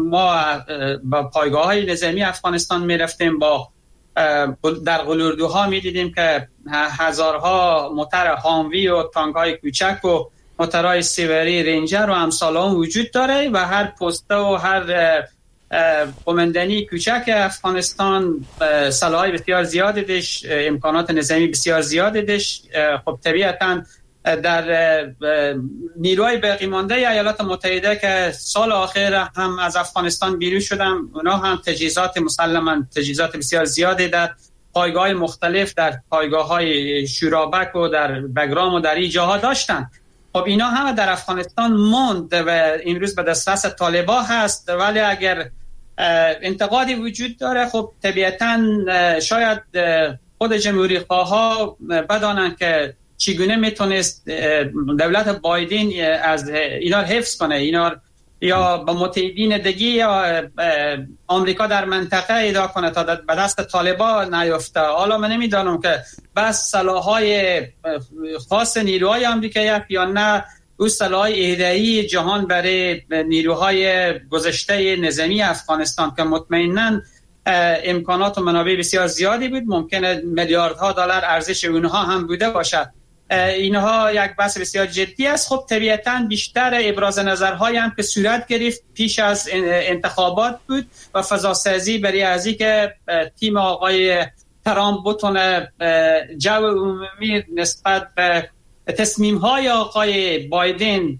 با پایگاه‌های نظامی افغانستان می‌رفتیم با در قلاردوها می‌دیدیم که هزارها موتر هاموی و تانک‌های کوچک و موترهای سیوری رنجر و امثال آن وجود داره و هر پسته و هر قماندانی کوچک افغانستان سلاح‌های بسیار زیادی داشت، امکانات نظامی بسیار زیادی داشت. خب طبیعتاً در نیروهای باقی مانده ایالات متحده که سال آخر هم از افغانستان بیرون شدن، اونا هم تجهیزات بسیار زیادی در پایگاه مختلف، در پایگاه‌های شورابک و در بگرام و در این جاها داشتن. خب اینا هم در افغانستان موند و این روز به دسترس طالبان هست، ولی اگر انتقادی وجود داره خب طبیعتاً شاید خود جمهوری خواها بدانن که چگونه میتونست دولت بایدن از اینا حفظ کنه، اینا یا با متحدین دیگه یا آمریکا در منطقه ایجاد کنه تا به دست طالبان نیفته. حالا من نمیدانم که بس سلاح‌های خاص نیروهای آمریکایی یا نه او سلاح‌های اهدایی جهان برای نیروهای گذشته نظامی افغانستان که مطمئناً امکانات و منابع بسیار زیادی بود، ممکنه میلیاردها دلار ارزش اونها هم بوده باشد. اینها یک بحث بسیار جدی است. خب طبیعتاً بیشتر ابراز نظرهای هم که صورت گرفت پیش از انتخابات بود و فضاسازی برای ازی که تیم آقای ترامپ بتونه جو عمومی نسبت به تصمیم‌های آقای بایدن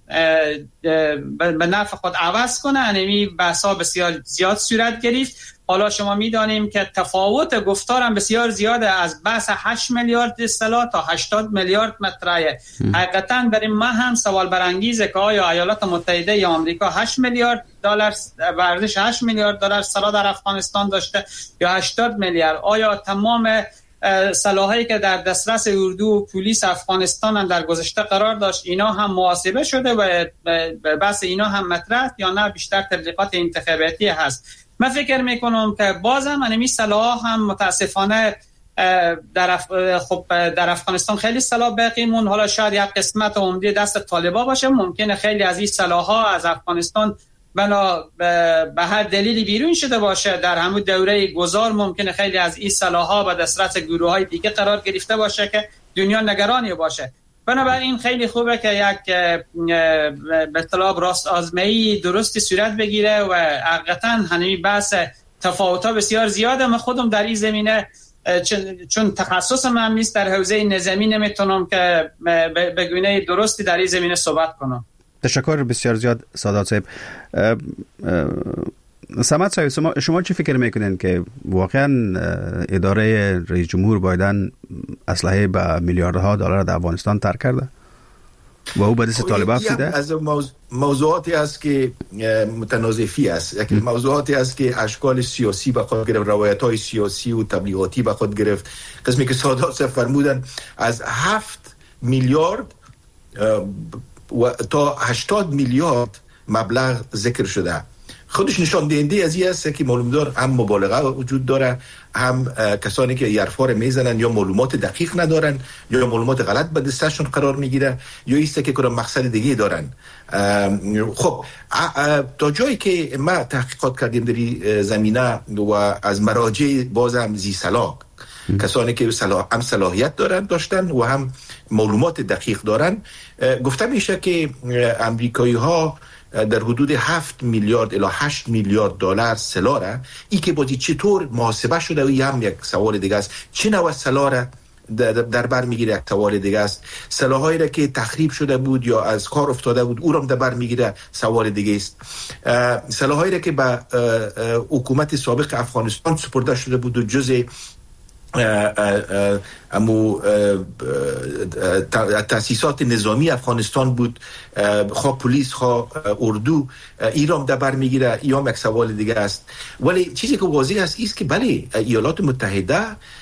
به نفع خود عوض کنه. انمی بحث‌ها بسیار زیاد صورت گرفت. حالا شما می‌دانیم که تفاوت گفتار هم بسیار زیاده، از بحث 8 میلیارد سلاح تا 80 میلیارد مطرحه. حقیقتاً برای من هم سوال برانگیزه که آیا ایالات متحده یا آمریکا 8 میلیارد دلار و ارزش 8 میلیارد دلار سلاح در افغانستان داشته یا 80 میلیارد؟ آیا تمام سلاحایی که در دسترس اردو و پلیس افغانستان هم در گذشته قرار داشت اینا هم محاسبه شده و بحث اینا هم مطرح یا نه بیشتر تبلیغات انتخاباتی هست؟ من فکر میکنم که بازم انمی سلاح هم متاسفانه در افغانستان خیلی سلاح باقی مون. حالا شاید یک قسمت عمده دست طالبان باشه، ممکنه خیلی از این سلاح ها از افغانستان به هر دلیلی بیرون شده باشه. در همون دوره گذار ممکنه خیلی از این سلاح ها به دسترس گروه های دیگه قرار گرفته باشه که دنیا نگرانی باشه. بنابراین خیلی خوبه که یک به اصطلاح راست آزمایی درستی صورت بگیره و حقیقتاً همین بحث تفاوت‌ها بسیار زیاده. من خودم در این زمینه چون تخصص من نیست در حوزه نظامی نمیتونم که به گونه درستی در این زمینه صحبت کنم. تشکر بسیار زیاد سادات صاحب. سمت صاحب، شما چی فکر میکنین که واقعا اداره رئیس جمهور بایدن اسلحه به میلیاردها دلار در افغانستان ترک کرده و او به دست طالبان افتیده؟ از موضوعاتی است که متنازعی است، یکی موضوعاتی است که اشکال سیاسی به خود گرفت، روایت‌های سیاسی و تبلیغاتی به خود گرفت. قسمی که سادات صاحب فرمودن از 7 میلیارد تا 80 میلیارد مبلغ ذکر شده. خودش نشان دهنده از این است که معلوم دار هم مبالغه وجود داره، هم کسانی که یرفار میزنن یا معلومات دقیق ندارن یا معلومات غلط به دستشون قرار میگیره یا ایسته که کنم مقصد دیگه دارن. خب تا جایی که ما تحقیقات کردیم در زمینه و از مراجع بازم زی صلاح کسانی که هم صلاحیت داشتن و هم معلومات دقیق دارن، گفته میشه که امریکایی ها در حدود 7 میلیارد الی 8 میلیارد دلار سلاح را، ای که بازی چطور محاسبه شده و هم یک سوال دیگه است. چه نوع سلاح را در بر میگیره یک سوال دیگه است. سلاحایی را که تخریب شده بود یا از کار افتاده بود او را در بر میگیره سوال دیگه است. سلاحایی را که به حکومت سابق افغانستان سپرده شده بود و جزء امو تأسیسات نظامی افغانستان بود، خواه پلیس خواه اردو، ایران در بر میگیره، ایام یک سوال دیگه است. ولی چیزی که واضح است ایست که بله ایالات متحده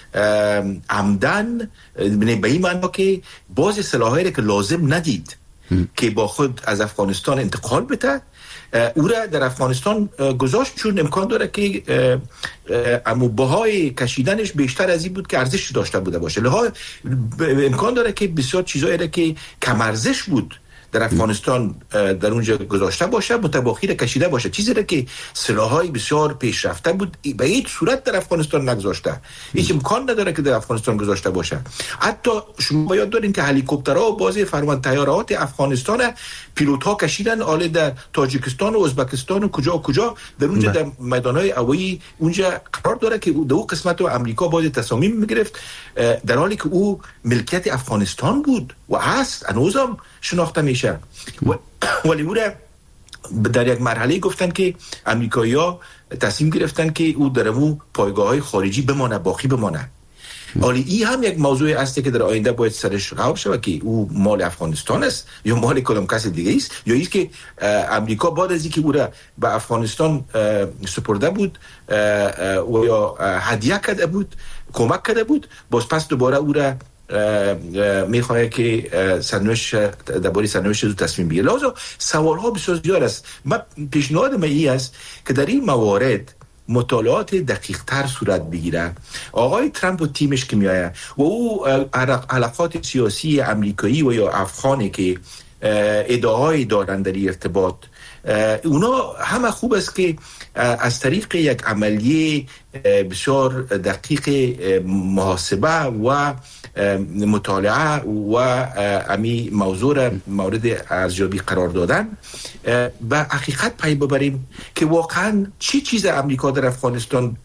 عمدن به این معنی که باز سلاحایی که لازم ندید که با خود از افغانستان انتقال بده او را در افغانستان گذاشت، چون امکان داره که امو بهای کشیدنش بیشتر از این بود که ارزش داشته بوده باشه. امکان داره که بسیار چیزایی را که کم ارزش بود در افغانستان در اونجا گذاشته باشه، متباخیر کشیده باشه. چیزی را که سلاح‌های بسیار پیشرفته بود به هیچ صورت در افغانستان نگذاشته، هیچ امکان نداره که در افغانستان گذاشته باشه. حتی شما یاد دارین که هلیکوپترها و بعضی فرمان طیارات افغانستان پیلوت‌ها کشیدن، حالا در تاجیکستان و ازبکستان و کجا در اونجا در میدان‌های هوایی اونجا قرار داره که دو قسمت و امریکا باید تصامیم می‌گرفت، در حالی که او ملکیت افغانستان بود و هست، هنوزم شناخته میشه. ولی او را در یک مرحله گفتن که امریکایی‌ها تصمیم گرفتن که او در مو پایگاه‌های خارجی بمانه، باقی بمانه. ولی این هم یک موضوع است که در آینده باید سرش غور شود که او مال افغانستان است یا مال کدام کس دیگه است، یا است که امریکا بعد از اینکه او را به افغانستان سپرده بود و یا هدیه کرده بود، کمک کرده بود، باز پس دوباره او را میخواه که درباره سرنوشت تصمیم بگیره. لازم سوال ها بسیار زیاد است. پیشنهاد من این است که در این موارد مطالعات دقیق تر صورت بگیره. آقای ترامپ و تیمش که میآید و او علاقات سیاسی امریکایی و یا افغانی که ادعای دارن در ارتباط، اونا همه خوب است که از طریق یک عملیه بسیار دقیق محاسبه و مطالعه و امی موضوع را مورد ارزیابی قرار دادن به حقیقت پی ببریم که واقعا چی چیز امریکا در افغانستان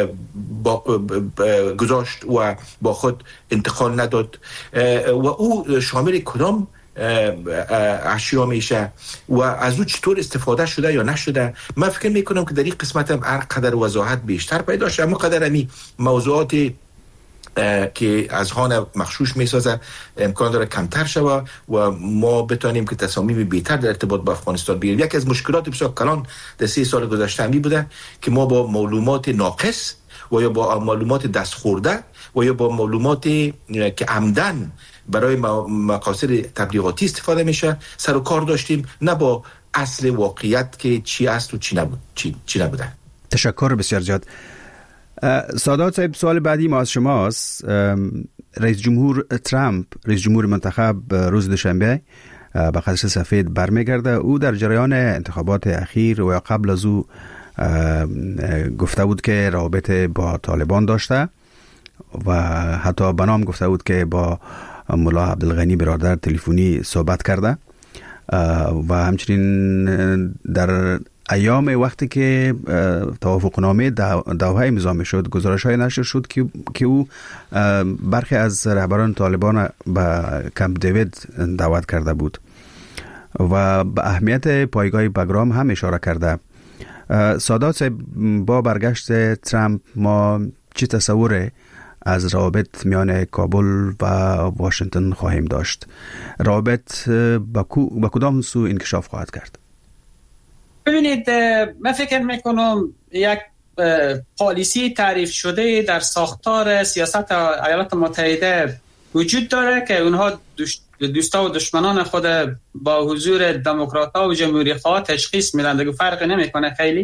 گذاشت و با خود انتقال نداد و او شامل کدام اشیا میشه و از او چطور استفاده شده یا نشده. من فکر میکنم که در این قسمت هم هر قدر وضاحت بیشتر پیدا شه، اما قدر امی موضوعات که از هان مخشوش میسازه امکان داره کمتر شوه و ما بتانیم که تصامیم بهتر در ارتباط با افغانستان بگیریم. یکی از مشکلات بسیار کلان در 3 سال گذشته همی بوده که ما با معلومات ناقص و یا با معلومات دست خورده و یا با معلومات که عمدن برای مقاصد تبلیغاتی استفاده میشه سر و کار داشتیم، نه با اصل واقعیت که چی است و چی نبوده. تشکر بسیار زیاد. سادات صاحب، سوال بعدی ما از شماست. رئیس جمهور ترامپ، رئیس جمهور منتخب، روز دوشنبه به قصر سفید برمیگرده. او در جریان انتخابات اخیر و یا قبل از او گفته بود که رابطه با طالبان داشته و حتی بنام گفته بود که با ملا عبدالغنی برادر تلفنی صحبت کرده و همچنین در ایام وقتی که توافقنامه دوحه امضا شد گزارش‌های نشر شد که او برخی از رهبران طالبان به کمپ دیوید دعوت کرده بود و به اهمیت پایگاه بگرام هم اشاره کرده. سادات با برگشت ترامپ ما چه تصور از روابط میان کابل و واشنگتن خواهیم داشت؟ روابط با کدام سو انکشاف خواهد کرد؟ ببینید، من فکر میکنم یک پالیسی تعریف شده در ساختار سیاست ایالات متحده وجود داره که اونها دوستا و دشمنان خود با حضور دموکرات ها و جمهوری خواه تشخیص میدن، دیگه فرقی نمیکنه خیلی.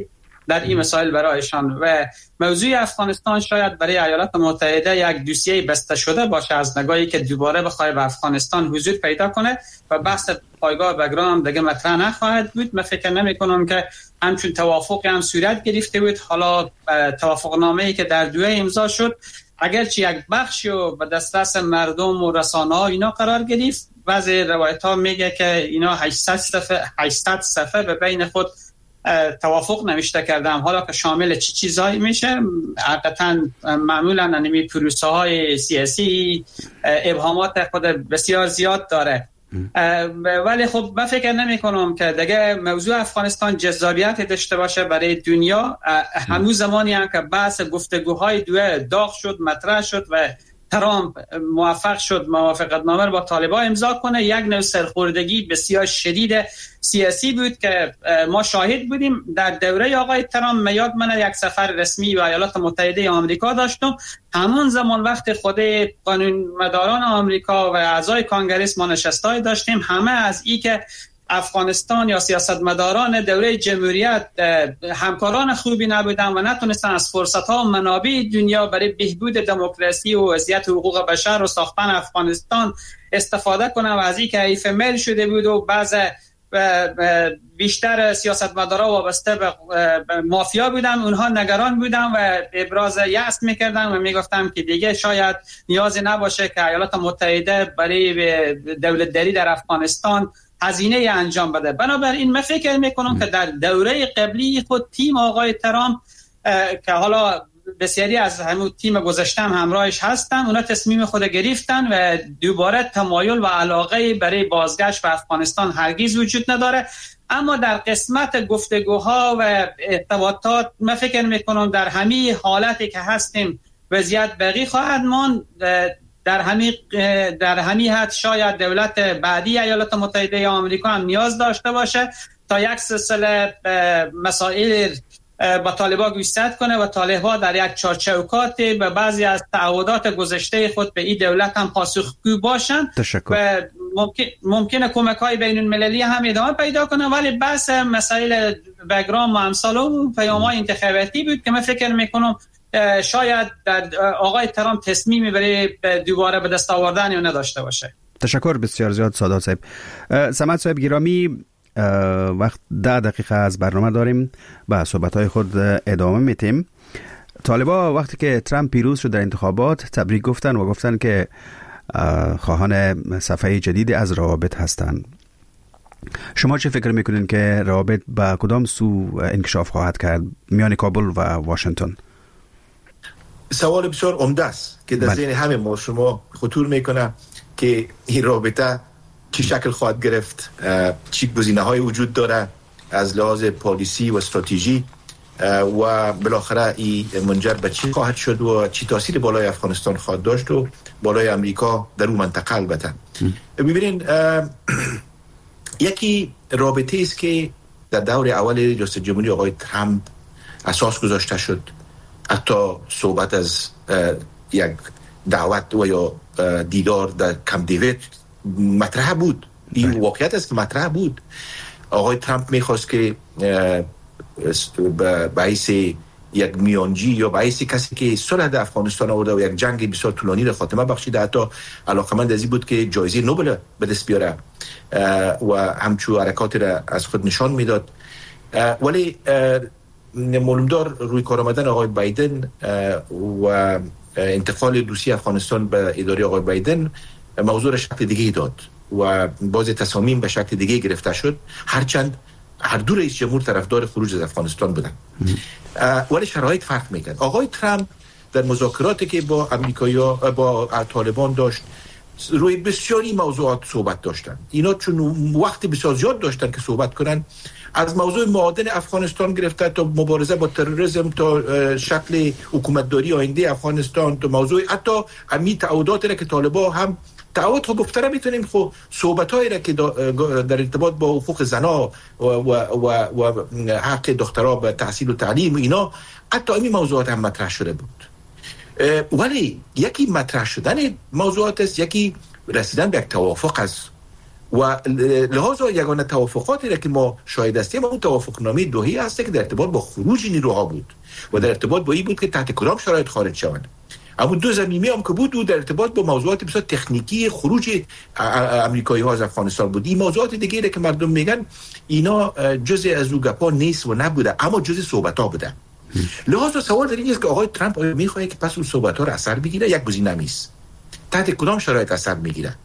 در این مسائل برایشان. و موضوع افغانستان شاید برای ایالات متحده یک دوسیه بسته شده باشه از نگاهی که دوباره بخواد به افغانستان حضور پیدا کنه و بحث پایگاه بگرام هم دیگه مطرح نخواهد بود. من فکر نمی کنم که همچون توافقی هم صورت گرفته بود. حالا توافقنامه‌ای که در دوحه امضا شد اگرچه یک بخشی و به دسترس مردم و رسانه‌ها اینا قرار گرفت، بعضی روایت‌ها میگه که اینا 800 صفحه به بین خود توافق نوشته کردم. حالا که شامل چی چیزایی میشه، حقیقتا معمولا انمی پروسه‌های سیاسی ابهامات خود بسیار زیاد داره. ولی خب من فکر نمی کنم که دیگه موضوع افغانستان جذابیت داشته باشه برای دنیا. همون زمانی هم که بحث گفتگوهای دوحه داغ شد، مطرح شد و ترامپ موفق شد موافقتنامه با طالبان امضا کنه، یک نوع سرخوردگی بسیار شدید سیاسی بود که ما شاهد بودیم. در دوره آقای ترامپ میاد من یک سفر رسمی به ایالات متحده آمریکا داشتم. همون زمان وقت خود قانونمداران آمریکا و اعضای کانگرس ما نشستای داشتیم، همه از این که افغانستان یا سیاستمداران دوره جمهوریت همکاران خوبی نبودن و نتونستن از فرصت‌ها و منابع دنیا برای بهبود دموکراسی و وضعیت حقوق بشر و ساختن افغانستان استفاده کنن و از این که حیف میل شده بود و بعض بیشتر سیاستمدارا وابسته به مافیا بودن، اونها نگران بودن و ابراز یأس میکردن و میگفتن که دیگه شاید نیازی نباشه که ایالات متحده برای دولت‌داری در افغانستان هزینه انجام بده. بنابراین من فکر میکنم که در دوره قبلی خود تیم آقای ترامپ که حالا بسیاری از همون تیم گذشته هم همراهش هستن، اونا تصمیم خود گرفتن و دوباره تمایل و علاقه برای بازگشت به افغانستان هرگز وجود نداره. اما در قسمت گفتگوها و ارتباطات من فکر میکنم در همین حالتی که هستیم وضعیت باقی خواهد ماند. در همین حد شاید دولت بعدی ایالات متحده آمریکا هم نیاز داشته باشه تا یک سلسله مسائل با طالبان گوشزد کنه و طالبان در یک چارچوکات به بعضی از تعهدات گذشته خود به این دولت هم پاسخگو باشن. و ممکنه کمک‌های بین‌المللی هم ادامه پیدا کنه. ولی بحث مسائل بگرام و امثال اون پیام‌های انتخاباتی بود که من فکر میکنم شاید در آقای ترامپ تصمیمی برای دوباره به دست آوردن یا نداشته باشه. تشکر بسیار زیاد سادات صاحب. صمد صاحب گرامی، وقت 10 دقیقه از برنامه داریم، به صحبت‌های خود ادامه میتیم. طالبان وقتی که ترامپ پیروز شد در انتخابات تبریک گفتن و گفتن که خواهان صفحه جدید از روابط هستند. شما چه فکر میکنین که روابط به کدام سو انکشاف خواهد کرد میان کابل و واشنگتن؟ سوال بسیار عمده است که در ذهن همه ما شما خطور میکنه که این رابطه چه شکل خواهد گرفت، چه گزینه‌های وجود داره از لحاظ پالیسی و استراتژی و بالاخره این منجر به چی خواهد شد و چه تاثیر بالای افغانستان خواهد داشت و بالای امریکا در اون منطقه. البته ببینید یکی رابطه است که در دور اول ریاست جمهوری آقای ترامپ اساس گذاشته شد. حتی صحبت از یک دعوت و یا دیدار در کمپ دیوید مطرح بود. این واقعیت است که مطرح بود. آقای ترامپ میخواست که باعث یک میانجی یا باعث کسی که صلح در افغانستان آورده و یک جنگ بسیار طولانی را خاتمه بخشیده، حتی علاقمند از این بود که جایزه نوبل به دست بیاره و همچون حرکاتی را از خود نشان میداد. ولی معلومدار روی کار آمدن آقای بایدن و انتقال دوسیه افغانستان به اداره آقای بایدن موضوع را شکل دیگه داد و باز تصامیم به شکل دیگه گرفته شد، هرچند هر دو رئیس جمهور طرفدار خروج از افغانستان بودن. ولی شرایط فرق میکرد. آقای ترامپ در مذاکراتی که با امریکایی‌ها با طالبان داشت روی بسیاری موضوعات صحبت داشتن. اینا چون وقتی بسیار زیاد داشتن که صحبت کنن، از موضوع معادن افغانستان گرفته تا مبارزه با تروریسم تا شکل حکومتداری آینده افغانستان تا موضوع حتی همین تعهداتی را که طالبان هم تعهد خب گفته میتونیم خب صحبتایی را که در ارتباط با حقوق زنا و حق دخترها به تحصیل و تعلیم و اینا، حتی این موضوعات هم مطرح شده بود. ولی یکی مطرح شدن موضوعات است، یکی رسیدن به یک توافق است و لحاظا یگانه توافقاتی را که ما شاهد هستیم اون توافقنامه دوحه هست که در ارتباط با خروج نیروها بود و در ارتباط با این بود که تحت کدام شرایط خارج شوند. اما دو زمینی هم که بود در ارتباط با موضوعات بسیار تکنیکی خروج امریکایی ها از افغانستان بود. این موضوعات دیگه که مردم میگن اینا جزء از او گپا نیست و نبوده، اما جزء صحبت ها بوده. لحاظا سوال در این است که آقای ترامپ آیا میخواد که پس اون صحبت ها را اثر بگیره؟ یک گزینه نیست. تحت کدام شرایط اثر میگیره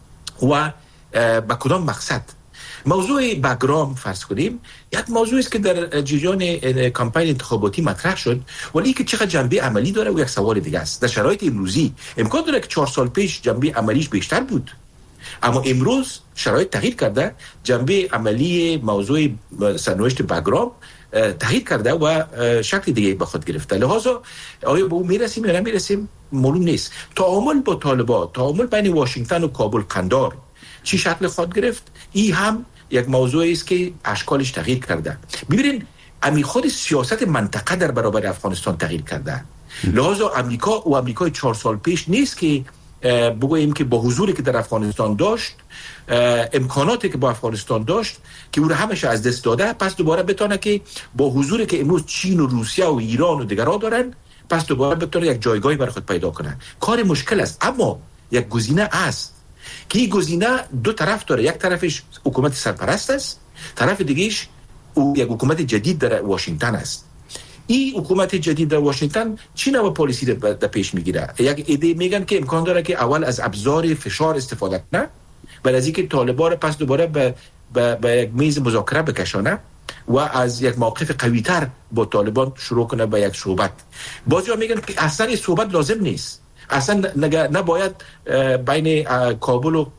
و با کدام مقصد؟ موضوع باگرام فرض کنیم یک موضوعی است که در جریان کمپین انتخاباتی مطرح شد، ولی که چقدر جنبه عملی داره و یک سوال دیگه است. در شرایط امروزی امکان داره که 4 سال پیش جنبه عملیش بیشتر بود، اما امروز شرایط تغییر کرده، جنبه عملی موضوع سرنوشت باگرام تغییر کرده و شکل دیگه به خود گرفته. لحاظا آیا به اون میرسیم یا نمیرسیم معلوم نیست. تعامل با طالبان، تعامل بین واشنگتن و کابل قندار چی شکل خود گرفت؟ این هم یک موضوعی است که اشکالش تغییر کرده. ببینید امی خود سیاست منطقه در برابر افغانستان تغییر کرده. لحاظا امریکا و امریکای 4 سال پیش نیست که بگوییم که با حضوری که در افغانستان داشت، امکاناتی که با افغانستان داشت که او را همش از دست داده، پس دوباره بتونه که با حضوری که امروز چین و روسیه و ایران و دیگرها دارن، پس دوباره بتونه یک جایگاهی برای خود پیدا کنه. کار مشکل است، اما یک گزینه است که این گزینه دو طرف داره. یک طرفش حکومت سرپرست است، طرف دیگهش یک حکومت جدید در واشنگتن است. این حکومت جدید در واشنگتن چی نوع پالیسی در پیش میگیره؟ یک ایده میگن که امکان داره که اول از ابزار فشار استفاده کنه، بعد از اینکه طالبان را پس دوباره به یک میز مذاکره بکشانه و از یک موقف قوی‌تر با طالبان شروع کنه به یک صحبت. بعضیا میگن که اصلا این صحبت لازم نیست، اصلا نباید بین کابل و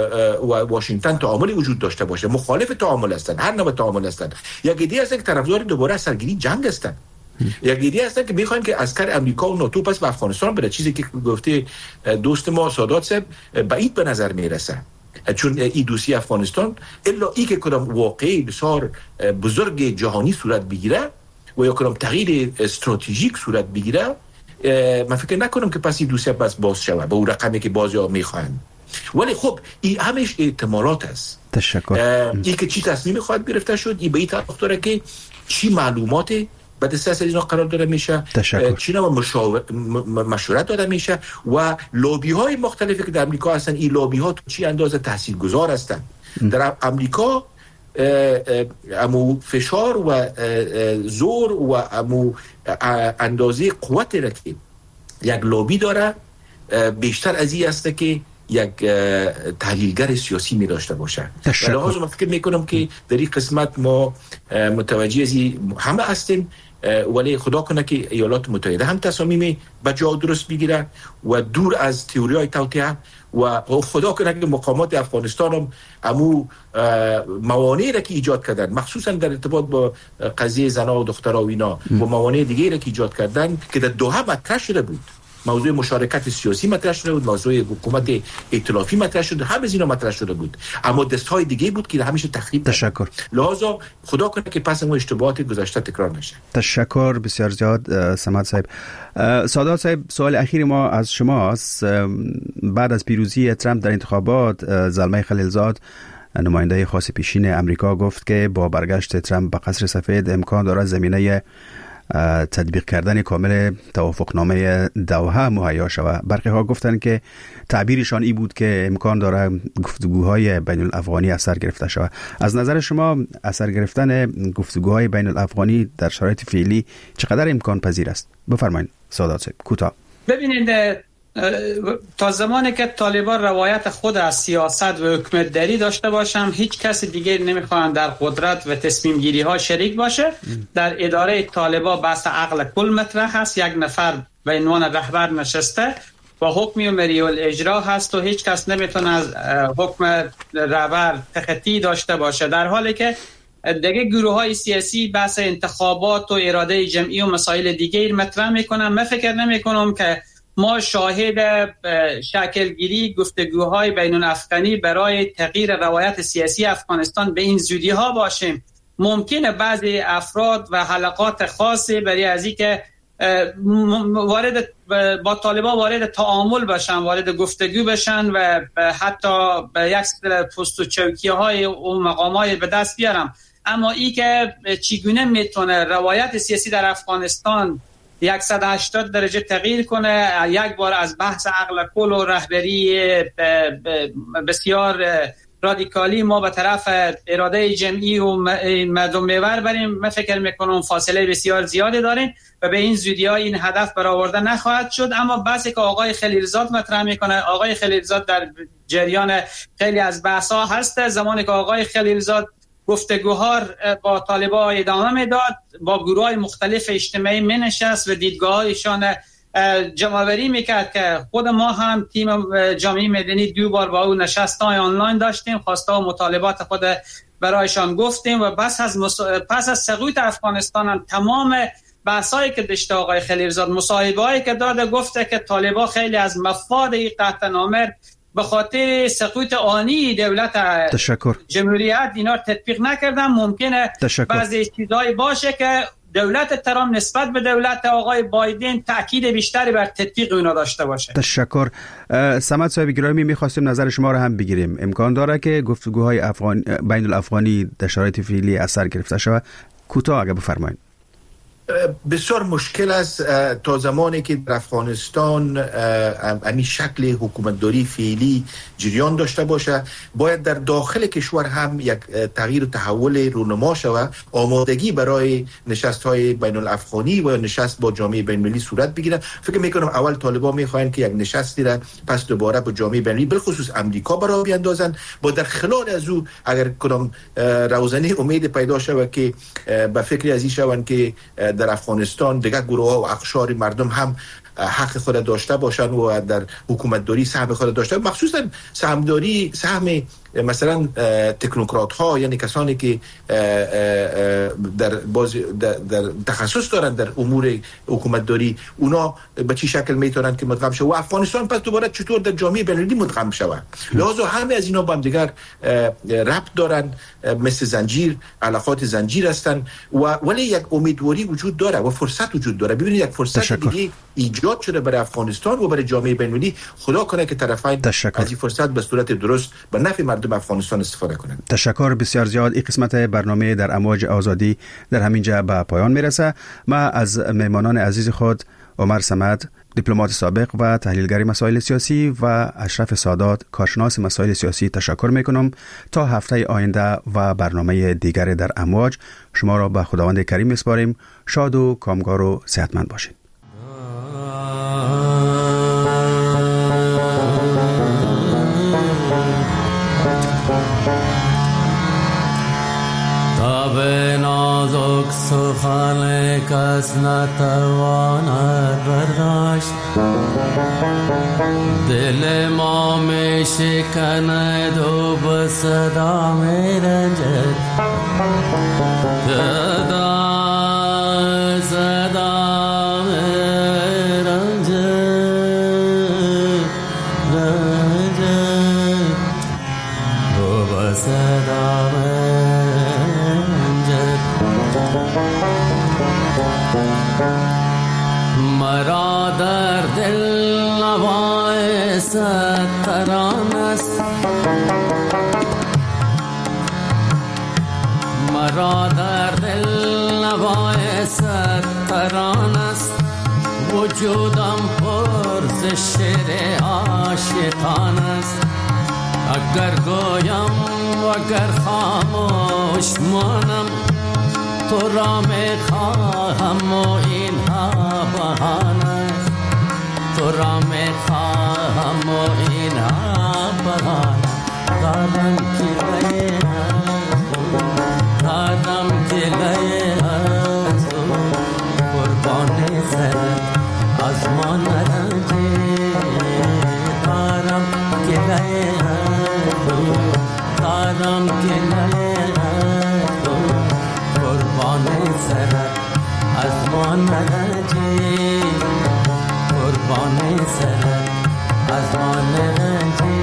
واشنگتن تعاملی وجود داشته باشه. مخالف تعامل هستند، هر نوع تعامل هستند. یک ایده هستند که طرفدار دوباره سرگیری جنگ هستند. یک ایده هستند که میخواین که عسکر امریکا و ناتو پس به افغانستان بره، چیزی که گفته دوست ما سادات صاحب بعید به نظر میرسه، چون این دوسیه افغانستان الا ای که کدام واقعی بسیار بزرگ جهانی صورت بگیره و یا کدام تغییر استراتژیک صورت بگیره، من فکر نکنم که پس این دوسیه بس باز شوه به اون رقمی که بعضیا میخواین. ولی خب این همش احتمالات است. تشکر. این که چی تصمیم خواهد گرفته شد، این به این طرف داره که چی معلوماتی به دست اینا قرار داده میشه، چی نوع مشورت داده میشه و لابی های مختلفی که در امریکا هستن، این لابی ها تو چی اندازه تاثیرگذار هستن در امریکا. امو فشار و زور و امو اندازه قوت را که یک لابی داره بیشتر از این است که یک تحلیلگر سیاسی می داشته باشه. لحاظا من فکر میکنم که در این قسمت ما متوجه از همه هستیم، ولی خدا کنه که ایالات متحده هم تصامیم به جا درست بگیره و دور از تئوری های توطئه و خدا کنه که مقامات افغانستان هم امو موانعی را که ایجاد کردن، مخصوصا در ارتباط با قضیه زنا و دخترها و اینا و موانع دیگه را که ایجاد کردن که در دوحه مطرح شده بود، موضوع مشارکت سیاسی مطرح شده بود، موضوع حکومت ائتلافی مطرح شده، همه از اینا مطرح شده بود، اما دستهای دیگه بود که همیشه تخریب. تشکر. لازم خدا کنه که پس اون اشتباهات گذشته تکرار نشه. تشکر بسیار زیاد سمت صاحب. سادات صاحب، سوال اخیر ما از شماست. بعد از پیروزی ترامپ در انتخابات، زلمه خلیلزاد نماینده خاص پیشین امریکا گفت که با برگشت ترامپ به قصر سفید امکان دارد زمینه تطبیق کردن کامل توافقنامه دوحه مهیا شود. برخی ها گفتند که تعبیرشان این بود که امکان داره گفتگوهای بین الافغانی اثر گرفته شود. از نظر شما اثر گرفتن گفتگوهای بین الافغانی در شرایط فعلی چقدر امکان پذیر است؟ بفرمایید سادات صاحب کوتاه. ببینید، تا زمانی که طالبان روایت خود از سیاست و حکومتداری داشته باشند، هیچ کس دیگر نمیخوان در قدرت و تصمیم گیری ها شریک باشه. در اداره طالبان بحث عقل کل مطرح هست، یک نفر به عنوان رهبر نشسته و حکمی و مری الاجرا هست و هیچ کس نمیتونه از حکم رهبر تخطی داشته باشه، در حالی که دیگه گروه های سیاسی بحث انتخابات و اراده جمعی و مسائل دیگه مطرح میکنن. من فکر نمی کنم که ما شاهد شکلگیری گفتگوهای بین الافغانی برای تغییر روایت سیاسی افغانستان به این زودی ها باشیم. ممکنه بعضی افراد و حلقات خاصی برای از اینکه وارد با طالبان وارد تعامل بشن، وارد گفتگو بشن و حتی به یک پست و چوکیه های و مقام های به دست بیارم. اما ای که چگونه میتونه روایت سیاسی در افغانستان 180 درجه تغییر کنه، یک بار از بحث عقل کل و رهبری بسیار رادیکالی ما به طرف اراده جمعی و مردم محور بریم، من فکر میکنم فاصله بسیار زیادی داریم و به این زودی ها این هدف برآورده نخواهد شد. اما بحثی که آقای خلیلزاد مطرح میکنه، آقای خلیلزاد در جریان خیلی از بحث ها هست. زمانی که آقای خلیلزاد گفتگوها با طالبان ادامه میداد، با گروه های مختلف اجتماعی می نشست و دیدگاهایشان جمع‌آوری میکرد که خود ما هم تیم جامعه مدنی 2 بار با او نشست‌های آنلاین داشتیم، خواسته و مطالبات خود برایشان گفتیم و پس از سقوط افغانستان هم تمام بحثایی که داشته آقای خلیلزاد، مصاحبه‌ای که داده، گفته که طالبان خیلی از مفاد این قطعنامه به خاطر سقوط آنی دولت جمهوریت اینا تطبیق نکردن. ممکنه بعضی چیزایی باشه که دولت ترامپ نسبت به دولت آقای بایدن تأکید بیشتری بر تطبیق اونا داشته باشه. تشکر. صمد صاحب گرامی، می‌خواستیم نظر شما را هم بگیریم. امکان داره که گفتگوهای بین الافغانی در شرایط فعلی اثر گرفته شود؟ کوتاه اگه بفرمایید. بسیار مشکل است تا زمانی که در افغانستان همین شکل حکومتداری فعلی جریان داشته باشه. باید در داخل کشور هم یک تغییر و تحول رونما شود، آمادگی برای نشست‌های بین الافغانی و نشست با جامعه بین‌المللی صورت بگیره. فکر می‌کنم اول طالبان می‌خواهند که یک نشستی را پس دوباره با جامعه بین‌المللی بالخصوص امریکا برای بیاندازن، با در خلال از او اگر کدام روزنه امید پیدا شود که به فکر ازی شوند که در افغانستان دیگر گروه‌ها و اقشار مردم هم حق خود داشته باشند و در حکومتداری سهم خود داشته، مخصوصا سهم مثلا تکنوکرات ها، یعنی کسانی که در تخصص دارند در امور حکومتداری، اونا به چه شکل میتونن که مدغم شود و افغانستان پس دوباره چطور در جامعه بین‌المللی مدغم شود. لذا همه از اینا با هم دیگر ربط دارن، مثل زنجیر، علاقات زنجیر هستن ولی یک امیدواری وجود داره و فرصت وجود داره. ببینید یک فرصت دیگه ایجاد شده برای افغانستان و برای جامعه بین‌المللی. خدا کنه که طرفین از این فرصت به صورت درست به نفع مردم افغانستان استفاده کنند. تشکر بسیار زیاد. این قسمت برنامه در امواج آزادی در همینجا به پایان میرسه. ما از مهمانان عزیز خود عمر صمد، دیپلمات سابق و تحلیلگر مسائل سیاسی، و اشرف سادات، کارشناس مسائل سیاسی تشکر میکنم. تا هفته آینده و برنامه دیگر در امواج، شما را به خداوند کریم میسپاریم. شاد و کامگار و صحتمند باشید. سخن کس نتواند برداشت، دل ما می شکند و به صدا می رنجد، صدا می رنجد و به صدا مرا در دل نوای ستران است، مرا در دل نوای ستران است، وجودم پر ز شعر عاشقان است. اگر گویم وگر خاموش مانم، تو را میخواهم و اینها بهانه، تو را میخواهم و اینها بهانه. دادم کلای ازو قربان سر از ما نرنجی، دارم کلای ازو، دارم کلای سر از ما نرنجی، قربان سر از ما نرنجی.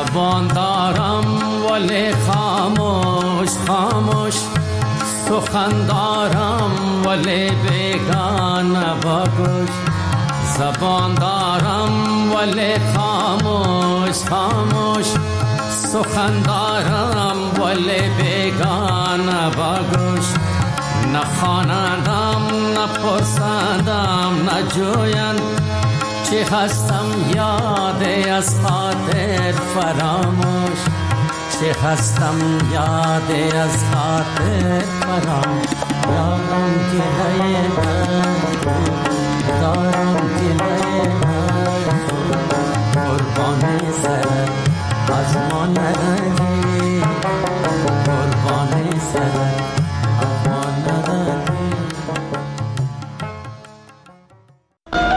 زبان دارم ولی خاموش خاموش، سخن دارم ولی بیگانه با گوش. زبان دارم ولی خاموش خاموش، سخن دارم ولی بیگانه با گوش. نخواندم نپرسندم نجویند، چی هستم یادی از خاطر فراموش. چی هستم یادی از خاطر فراموش. دارم دلای من، دارم دلای من، قربانی سر از ما نرنج